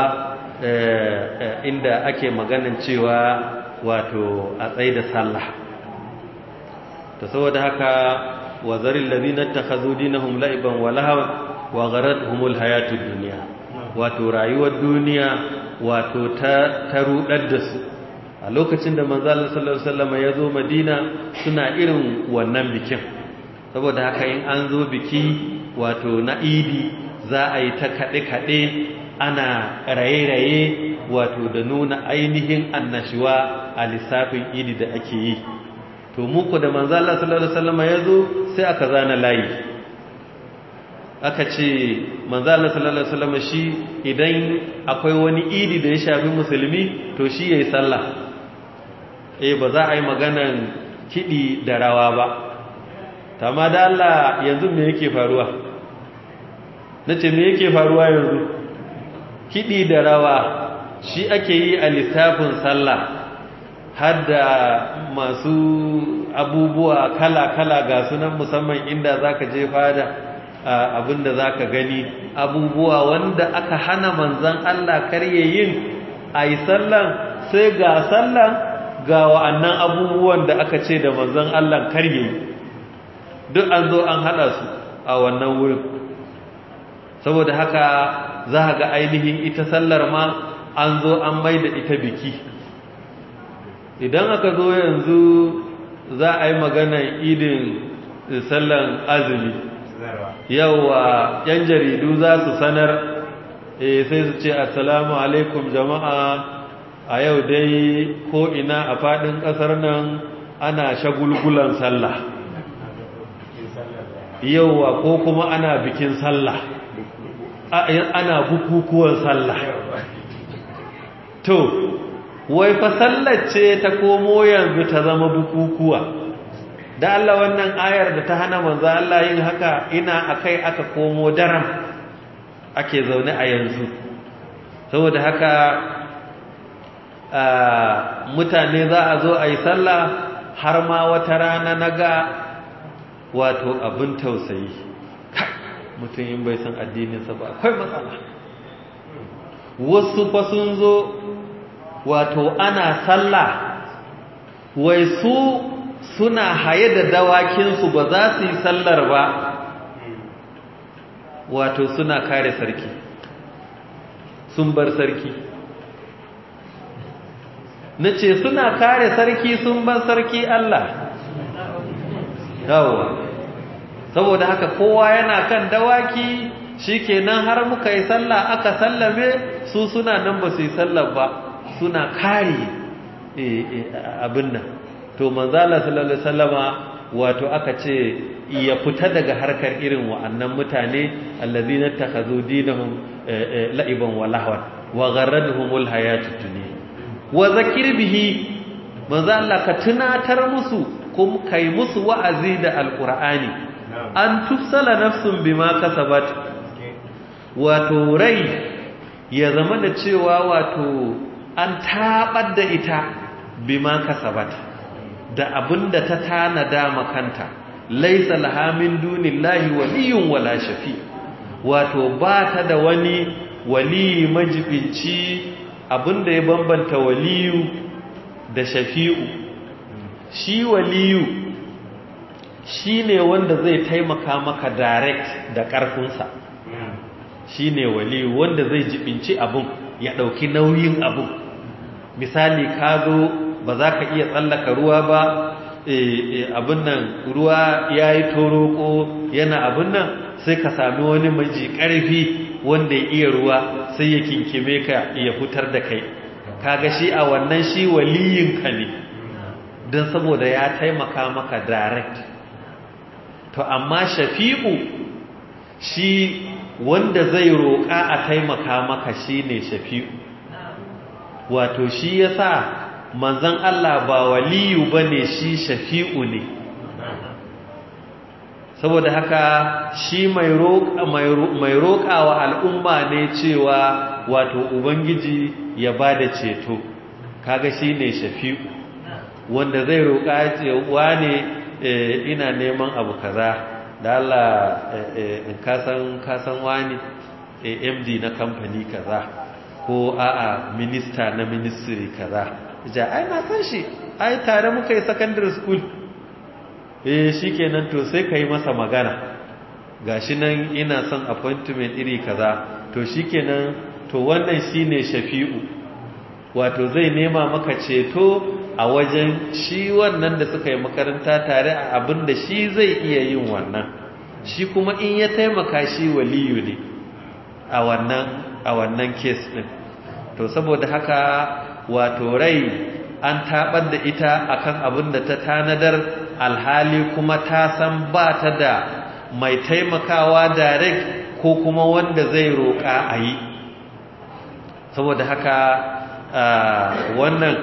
inda ake maganin cewa wato a tsaye da sallah. To saboda haka wazaril ladina takhazu dinahum la'iban wa lahawan wa gharatuhumul hayatud dunya, wato rayuwar duniya wato ta ta rudar da su. A lokacin da manzo Allah sallallahu alaihi wasallam ya zo Madina suna irin wannan bikin. Saboda haka in an zo biki wato na idi za a yi ta kade kade, ana raye-raye wato da nuna ainihin annashuwa a lissafin idi da ake yi. To muku da manzo Allah sallallahu alaihi wasallam ya zo sai aka zana layi. aka ce manzo Allah sallallahu alaihi wasallam shi idan akwai wani idi da ya shafi musulmi to shi yayi sallah eh ba za a yi maganan kidi da rawa ba amma da Allah yanzu me yake faruwa nace me yake faruwa yanzu kidi da rawa shi ake yi a lissafin sallah har da masu abubuwa kala-kala ga sunan musamman inda zaka je fada abinda zaka gani abubuwa wanda aka hana manzon Allah karye yin ayi sallan sai ga sallan ga wa'annan abubuwan da aka ce da manzon Allah karye duk an zo an hada su a wannan wurin saboda haka za ga ainihin ita sallar ma an zo an maida ita biki idan aka zo yanzu za a yi maganar idin sallan azumi yawa yan jaridu za su sanar eh sai su ce assalamu alaikum jama'a a yau dai ko ina a fadin kasar nan ana shagulgulan sallah yawa ko kuma ana bikin sallah ana bukukuwan sallah to wai fa sallar ce ta komo yanzu ta zama bukukuwa da Allah wannan ayar da ta hana manzo Allah yin haka ina akai aka komo daram ake zaune a yanzu saboda haka mutane za a zo a yi sallah har ma wata rana naga wato abin tausayi mutum in bai san addininsa ba akwai matsala wasu fa sun zo wato ana sallah wai su suna haye da dawakinsu ba za su yi sallar ba wato suna kare sarki sun bar sarki na ce suna kare sarki sun bar sarki Allah yawa saboda haka kowa yana kan dawaki shikenan har muka yi sallah aka sallame su suna nan ba su yi sallar ba suna kare abin nan to manzala sallallahu alaihi wasallama wato aka ce ya fita daga harkar irin wa'annan mutane allazina takhazu dinahum la'iban wa lahwan wa gharradhumul hayatud dunya wa zakir bihi manzala ka tunatar musu kuma kai musu wa'azi da alqur'ani an tufsala nafsun bima kasabat wato rai ya zama da cewa wato an tabar da ita bima kasabat da abinda ta tanada makanta laysa laha min dunillahi waliyyun wala shafi wato ba ta da wani wali majibinci abinda ya bambanta waliyu da shafi'u shi waliyu shine wanda zai taimaka maka direct da karfinsa shine waliyu wanda zai jibinci abun ya dauki nauyin abun misali ka zo ba za ka iya tsallaka ruwa ba abin nan ruwa ya yi toroko yana abin nan sai ka sami wani maji ƙarfi wanda ya iya ruwa sai ya kinkime ka ya fitar da kai kaga shi a wannan shi waliyinka ne don saboda ya taimaka maka direct to amma shafi'u shi wanda zai roƙa a taimaka maka shi ne shafi'u wato shi ya sa manzan Allah ba waliyu ba ne shi shafi'u ne saboda haka shi mai roƙa wa al'umma ne cewa wato ubangiji ya ba da ceto kaga shi ne shafi'u wanda zai roƙa cewa ne ina neman abu kaza da Allah kasan kasan wani M D na kamfani kaza ko a'a minista na ministry kaza ja ai na san shi ai tare muka yi secondary school eh shikenan to sai kai masa magana gashi nan ina son appointment iri kaza to shikenan to wannan shine shafi'u wato zai nema maka ceto a wajen shi wannan da suka yi makaranta tare a abin da shi zai iya yin wannan shi kuma in ya taimaka shi waliyu ne a wannan a wannan case din to saboda haka wato rai an tabar da ita akan abin da ta tanadar alhali kuma ta san ba ta da mai taimakawa direct ko kuma wanda zai roƙa a yi. Saboda haka wannan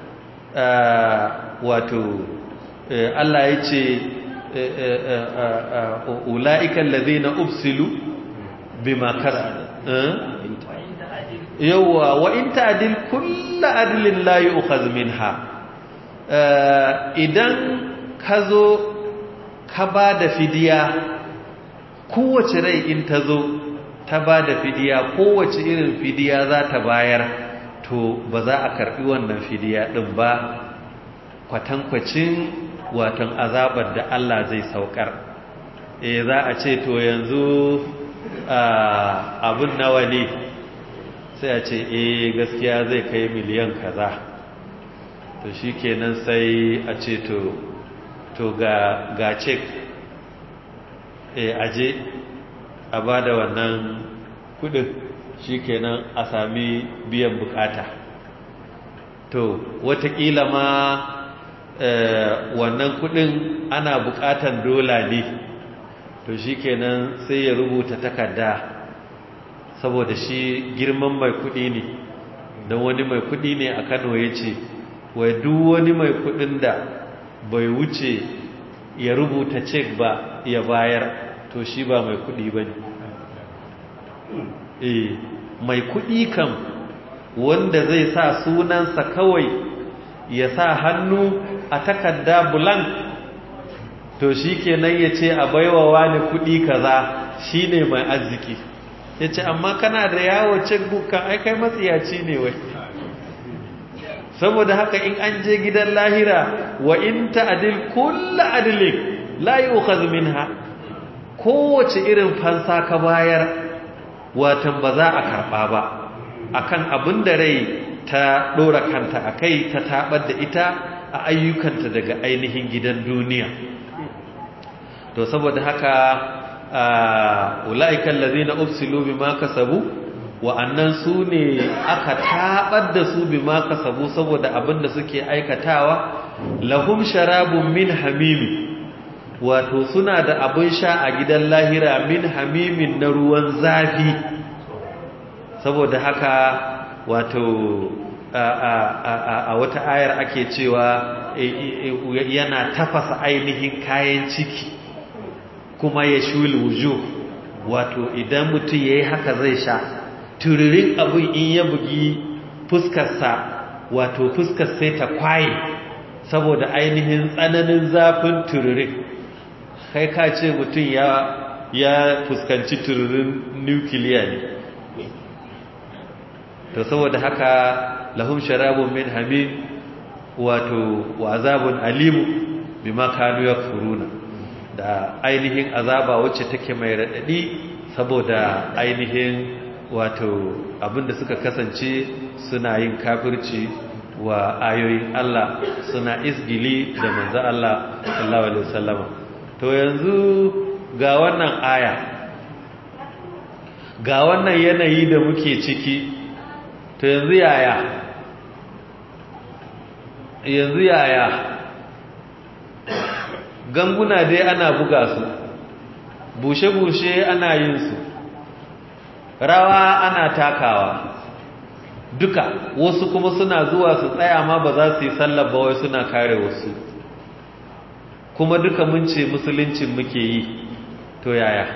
wato Allah ya ce ula'ikan lazina ubsilu bima kara yawwa wa in ta'dil kullu adlin la yu'khadh minha idan kazo ka bada fidiya kowace rai in tazo ta bada fidiya kowace irin fidiya za ta bayar to ba za a karbi wannan fidiya din ba kwatankwacin watan azabar da Allah zai saukar eh za a ce to yanzu abun nawa ne sai a ce eh gaskiya zai kai miliyan kaza to shikenan sai a ce to to ga ga check eh aje a bada wannan kudin shikenan a sami biyan bukata to watakila ma wannan kudin ana bukatan dola ne to shikenan sai ya rubuta takarda saboda shi girman mai kudi ne don wani mai kudi ne a Kano ya ce wai duk wani mai kudin da bai wuce ya rubuta cek ba ya bayar to shi ba mai kudi ba ne eh mai kudi kam wanda zai sa sunansa kawai ya sa hannu a takarda bulan to shi kenan ya ce a baiwa wani kudi kaza shi ne mai arziki ya ce amma kana da yawo checkbook kan ai kai matsiyaci ne wai saboda haka in an je gidan lahira wa in ta'dil kullu adlin la yu'khadh minha kowace irin fansa ka bayar watan ba za a karba ba akan abin da rai ta dora kanta akai ta tabar da ita a ayyukanta daga ainihin gidan duniya to saboda haka ulaika allazina ubsilu bima kasabu wa'annan su ne aka tabar da su bima kasabu saboda abinda suke aikatawa lahum sharabun min hamimi wato suna da abin sha a gidan lahira min hamimin na ruwan zafi saboda haka wato a wata ayar ake cewa yana tafasa ainihin kayan ciki kuma ya shul wujuh wato idan mutum yayi haka zai sha turirin abin in ya bugi fuskarsa wato fuskar sai ta kwaye saboda ainihin tsananin zafin turirin kai ka ce mutum ya ya fuskanci turirin nukiliya ne to saboda haka lahum sharabun min hamim wato wa azabun alimu bima kanu yakfuruna da ainihin azaba wacce take mai radadi saboda ainihin wato abinda suka kasance suna yin kafirci wa ayoyin Allah suna isgili da manzo Allah sallallahu alaihi wasallam to yanzu ga wannan aya ga wannan yanayi da muke ciki to yanzu yaya yanzu yaya ganguna dai ana buga su bushe-bushe ana yin su rawa ana takawa duka wasu kuma suna zuwa su tsaya ma ba za su yi sallar ba wai suna kare wasu kuma duka mun ce musuluncin muke yi to yaya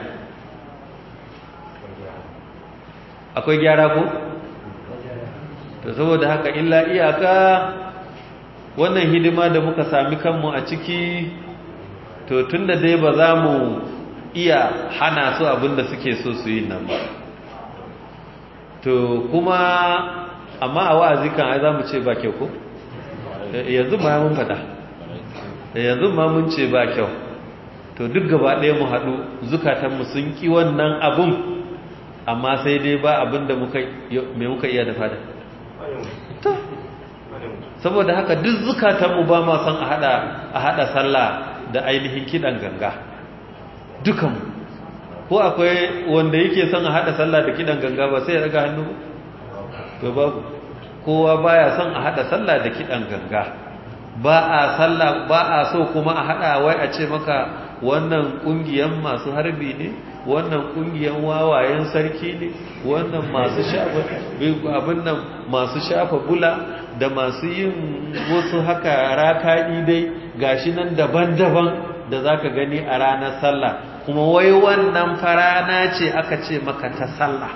akwai gyara ko? to saboda haka illa iyaka wannan hidima da muka sami kanmu a ciki to tunda dai ba za mu iya hana su abinda suke so su yi nan ba to kuma amma a wa'azi kan ai za mu ce ba kyau ko yanzu ma mun fada yanzu ma mun ce ba kyau to duk gaba ɗaya mu haɗu zukatanmu sun ƙi wannan abun amma sai dai ba abin da muka me muka iya da fada to saboda haka duk zukatanmu ba ma san a hada a hada sallah da ainihin kidan ganga dukanmu ko akwai wanda yake son a hada sallah da kidan ganga ba sai ya daga hannu to babu kowa baya son a hada sallah da kidan ganga ba a sallah ba a so kuma a hada wai a ce maka wannan kungiyan masu harbi ne, wannan kungiyan wawayen sarki ne, wannan masu shafa abin nan masu shafa bula da masu yin wasu haka rakaɗi dai gashi nan daban-daban da zaka gani a ranar sallah, kuma wai wannan farana ce aka ce maka ta sallah.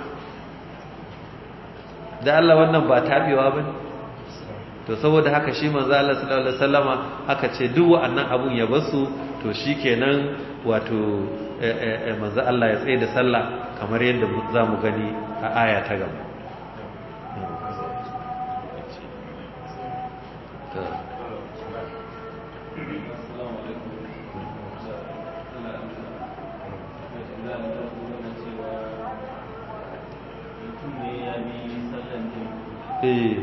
Da Allah wannan ba tabewa bane? To saboda haka shi manzo Allah sallallahu alaihi wasallama aka ce duk wa'annan abun ya basu, to shikenan wato manzo Allah ya tsaye da sallah kamar yadda zamu gani a aya ta gaba. Eh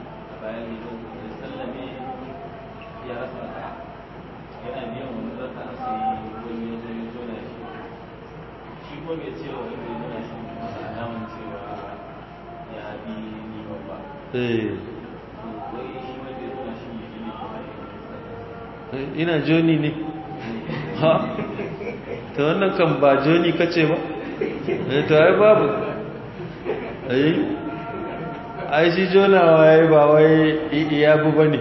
ina joni ne ha to wannan kan ba joni kace ba eh to ai babu ai ai shi jonawa yayi ba wai iyabu bane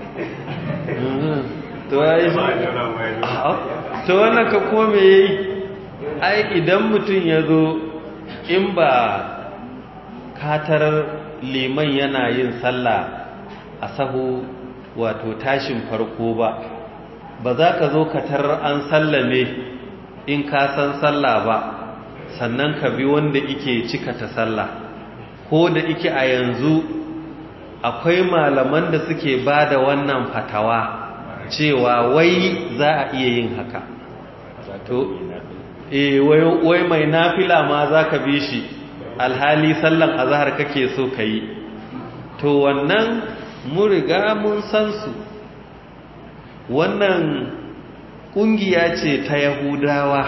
to ai to wannan ka kome yayi ai idan mutun yazo in ba katarar liman yana yin sallah a sahu wato tashin farko ba ba za ka zo ka tarar an sallame in ka san sallah ba sannan ka bi wanda ike cika ta sallah, ko da ike a yanzu akwai malaman da suke ba da wannan fatawa cewa wai za a iya yin haka. To eh wai mai nafila ma za ka bi shi alhali sallan azhar kake so ka yi, to wannan mun riga mun san su. Wannan kungiya ce ta Yahudawa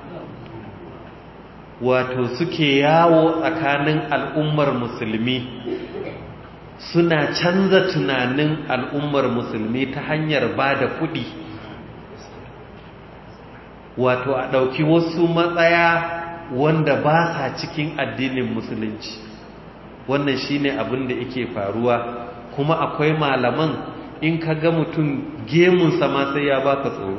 wato suke yawo tsakanin al'ummar musulmi, suna canza tunanin al'ummar musulmi ta hanyar ba da kuɗi, wato a ɗauki wasu matsaya wanda ba sa cikin addinin musulunci. Wannan shine abin da yake faruwa, kuma akwai malaman in ka ga mutum gemunsa ma sai ya baka tsoro.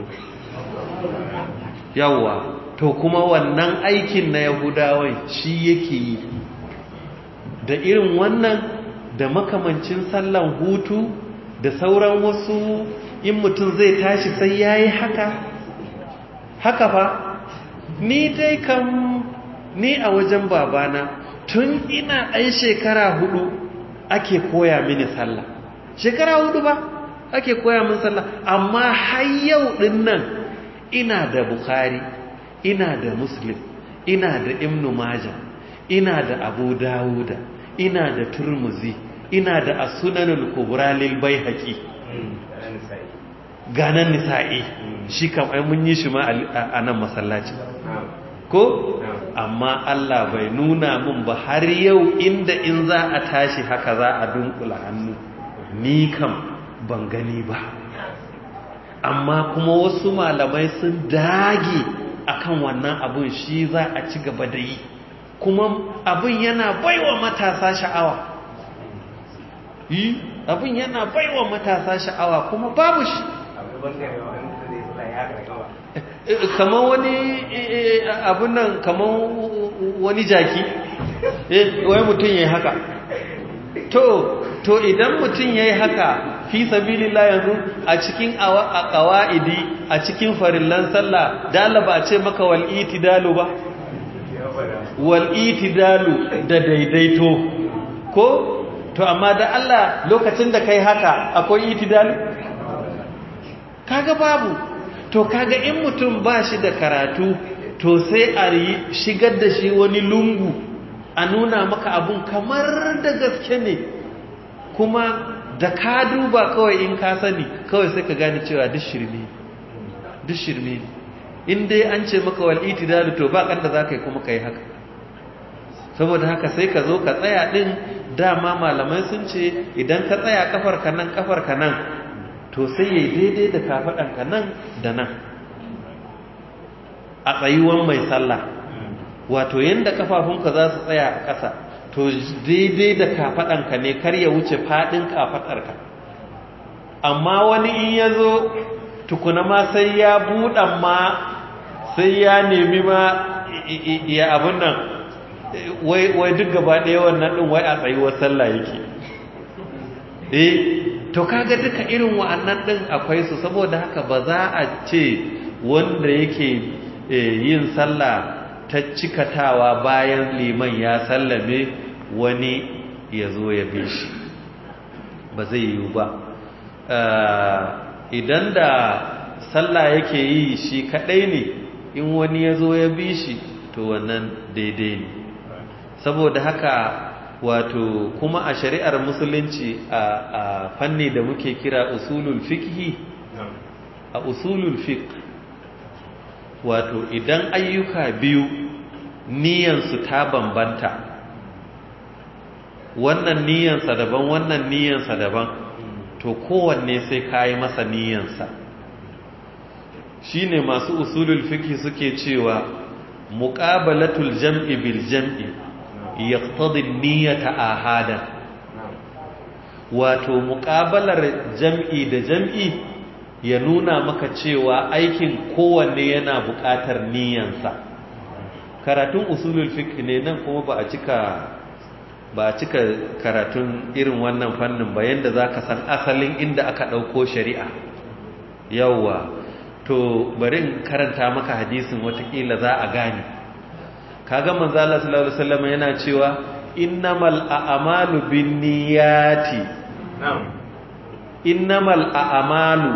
Yawwa, to kuma wannan aikin na Yahudawan shi yake yi da irin wannan, da makamancin sallan hutu da sauran wasu, in mutum zai tashi sai yayi haka haka fa. Ni dai kam ni a wajen babana tun ina ɗan shekara hudu ake koya mini sallah, shekara hudu ba ake koya min sallah, amma har yau din nan ina da Bukhari, ina da Muslim, ina da Ibn Majah, ina da Abu Dawuda, ina da Turmuzi, ina da As-Sunanul Kubra lil Baihaqi, ganan Nisa'i, shi kam ai mun yi shi ma a nan masallaci ko, amma Allah bai nuna min ba har yau inda in za a tashi haka za a dunkula hannu, ni kam ban gani ba. Amma kuma wasu malamai sun dage akan wannan abun, shi za a ci gaba da yi, kuma abun yana baiwa matasa sha'awa. yi abun yana baiwa matasa sha'awa, kuma babu shi kamar wani abun nan, kamar wani jaki wai mutum yayi haka. to to idan mutum yayi haka fi sabilillah, yanzu a cikin qawaidi, a cikin farillan sallah, dala ba ce maka wal itidalu ba, wal itidalu da daidaito ko. To amma da Allah lokacin da kai haka akwai itidalu? Kaga babu. To kaga in mutum ba shi da karatu, to sai a shigar da shi wani lungu, a nuna maka abun kamar da gaske ne, kuma da ka duba kawai in ka sani kawai sai ka gane cewa duk shirme duk shirme in dai an ce maka wal itidalu, to ba kanda za ka yi kuma ka yi haka. Saboda haka sai ka zo ka tsaya din, dama malamai sun ce idan ka tsaya kafarka nan kafarka nan, to sai yayi daidai da kafadanka nan da nan. a tsayuwan mai sallah wato yanda kafafunka za su tsaya a ƙasa to daidai da kafaɗanka ne kar ya wuce faɗin kafaɗarka amma wani in ya zo tukuna ma sai ya buɗan ma sai ya nemi ma ya abin nan wai duk gaba ɗaya wannan ɗin wai a tsayuwar sallah yake eh to kaga duka irin wa'annan ɗin akwai su saboda haka ba za a ce wanda yake yin sallah ta cikatawa bayan liman ya sallame wani ya zo ya bi shi ba zai yiwu ba idan da sallah yake yi shi kadai ne in wani ya zo ya bi shi to wannan daidai ne saboda haka wato kuma a shari'ar musulunci a fanni da muke kira usulul fiqhi a usulul fiqh wato idan ayyuka biyu niyansu ta bambanta wannan niyansa daban wannan niyansa daban to kowanne sai kayi masa niyansa shine masu usulul fiqh suke cewa muqabalatul jam'i bil jam'i yaqtadi an-niyyata ahadan wato muqabalar jam'i da jam'i ya nuna maka cewa aikin kowanne yana buƙatar niyansa karatun usulul fiqh ne nan kuma ba a cika ba a cika karatun irin wannan fannin ba yanda zaka san asalin inda aka dauko shari'a yawa to bari in karanta maka hadisin watakila za a gane kaga manzo Allah sallallahu alaihi wasallam yana cewa innamal a'malu binniyati na'am innamal a'malu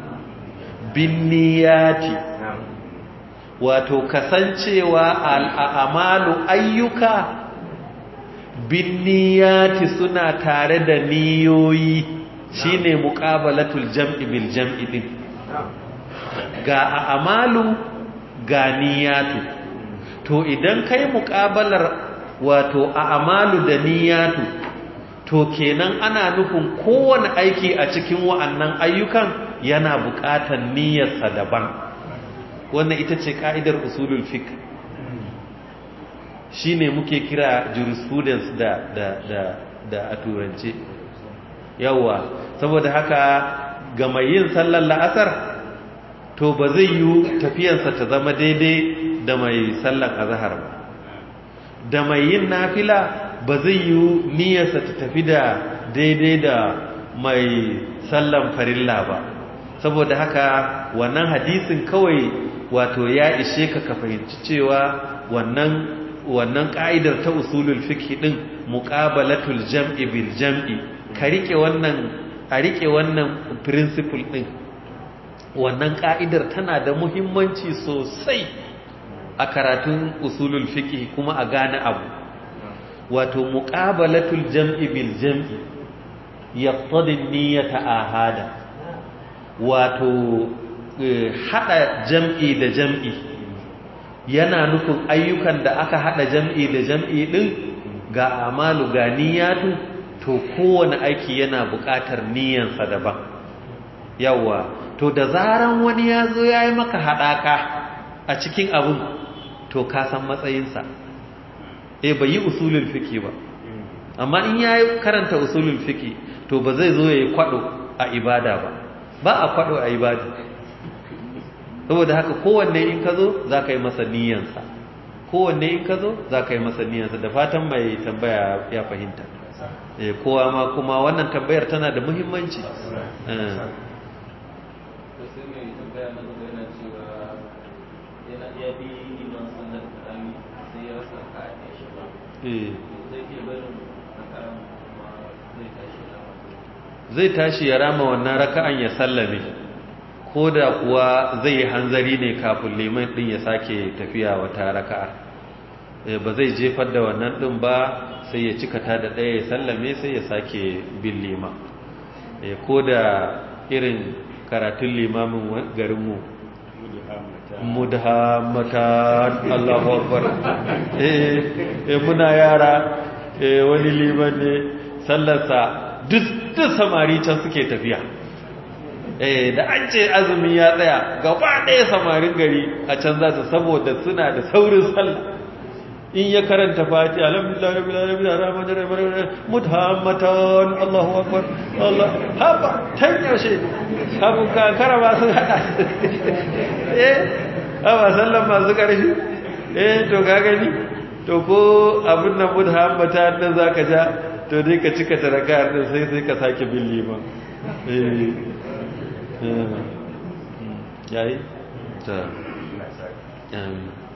binniyati na'am wato kasancewa al'amalu ayyuka binniyati suna tare da niyoyi shine muqabalatul jam'i bil jam'i din ga a'malu ga niyatu to idan kai muqabalar wato a'malu da niyatu to kenan ana nufin kowane aiki a cikin wa'annan ayyukan yana buƙatar niyyarsa daban wannan ita ce ka'idar usulul fiqh shine muke kira jurisprudence da da da da a turance yawa saboda haka ga mai yin sallar la'asar to ba zai yi tafiyarsa ta zama daidai da mai sallar azhar ba da mai yin nafila ba zai yi niyyarsa ta tafi da daidai da mai sallar farilla ba saboda haka wannan hadisin kawai wato ya ishe ka ka fahimci cewa wannan wannan ka'idar ta usulul fiqh din muqabalatul jam'i bil jam'i ka rike wannan a rike wannan principle din wannan ka'idar tana da muhimmanci sosai a karatun usulul fiqh kuma a gane abu wato muqabalatul jam'i bil jam'i yaqtadi niyyata ahada wato hada jam'i da jam'i yana nufin ayyukan da aka hada jam'i da jam'i din ga amalu ga niyyatu to kowane aiki yana buƙatar niyyansa daban yawa to da zaran wani ya zo ya yi maka haɗaka a cikin abin to ka san matsayinsa eh bai yi usulul fiqi ba amma in ya yi karanta usulul fiqi to ba zai zo ya yi kwaɗo a ibada ba ba a kwaɗo a ibada saboda haka kowanne in ka zo za ka yi masa niyyansa kowanne in ka zo za ka yi masa niyyansa da fatan mai tambaya ya fahimta eh kowa ma kuma wannan tambayar tana da muhimmanci zai tashi ya rama wannan raka'an ya sallame ko da kuwa zai yi hanzari ne kafin liman din ya sake tafiya wata raka'a ba zai jefar da wannan din ba sai ya cika ta da ɗaya ya sallame sai ya sake bin liman ko da irin karatun limamin garinmu mudhammatan Allahu akbar eh muna yara wani liman ne sallarsa duk samari can suke tafiya eh da an ce azumi ya tsaya gaba ɗaya samarin gari a can za su saboda suna da saurin sallah in ya karanta fatiha alhamdulillah rabbil alamin arrahmanir rahim mudhammatan Allahu akbar Allah haba tan yaushe kafin ka karama sun hada eh aba sallan masu karfi eh to ga gani to ko abin nan mudhammatan da zaka ja to dai ka cika tarakar din sai sai ka sake billi ba eh yayi ta amin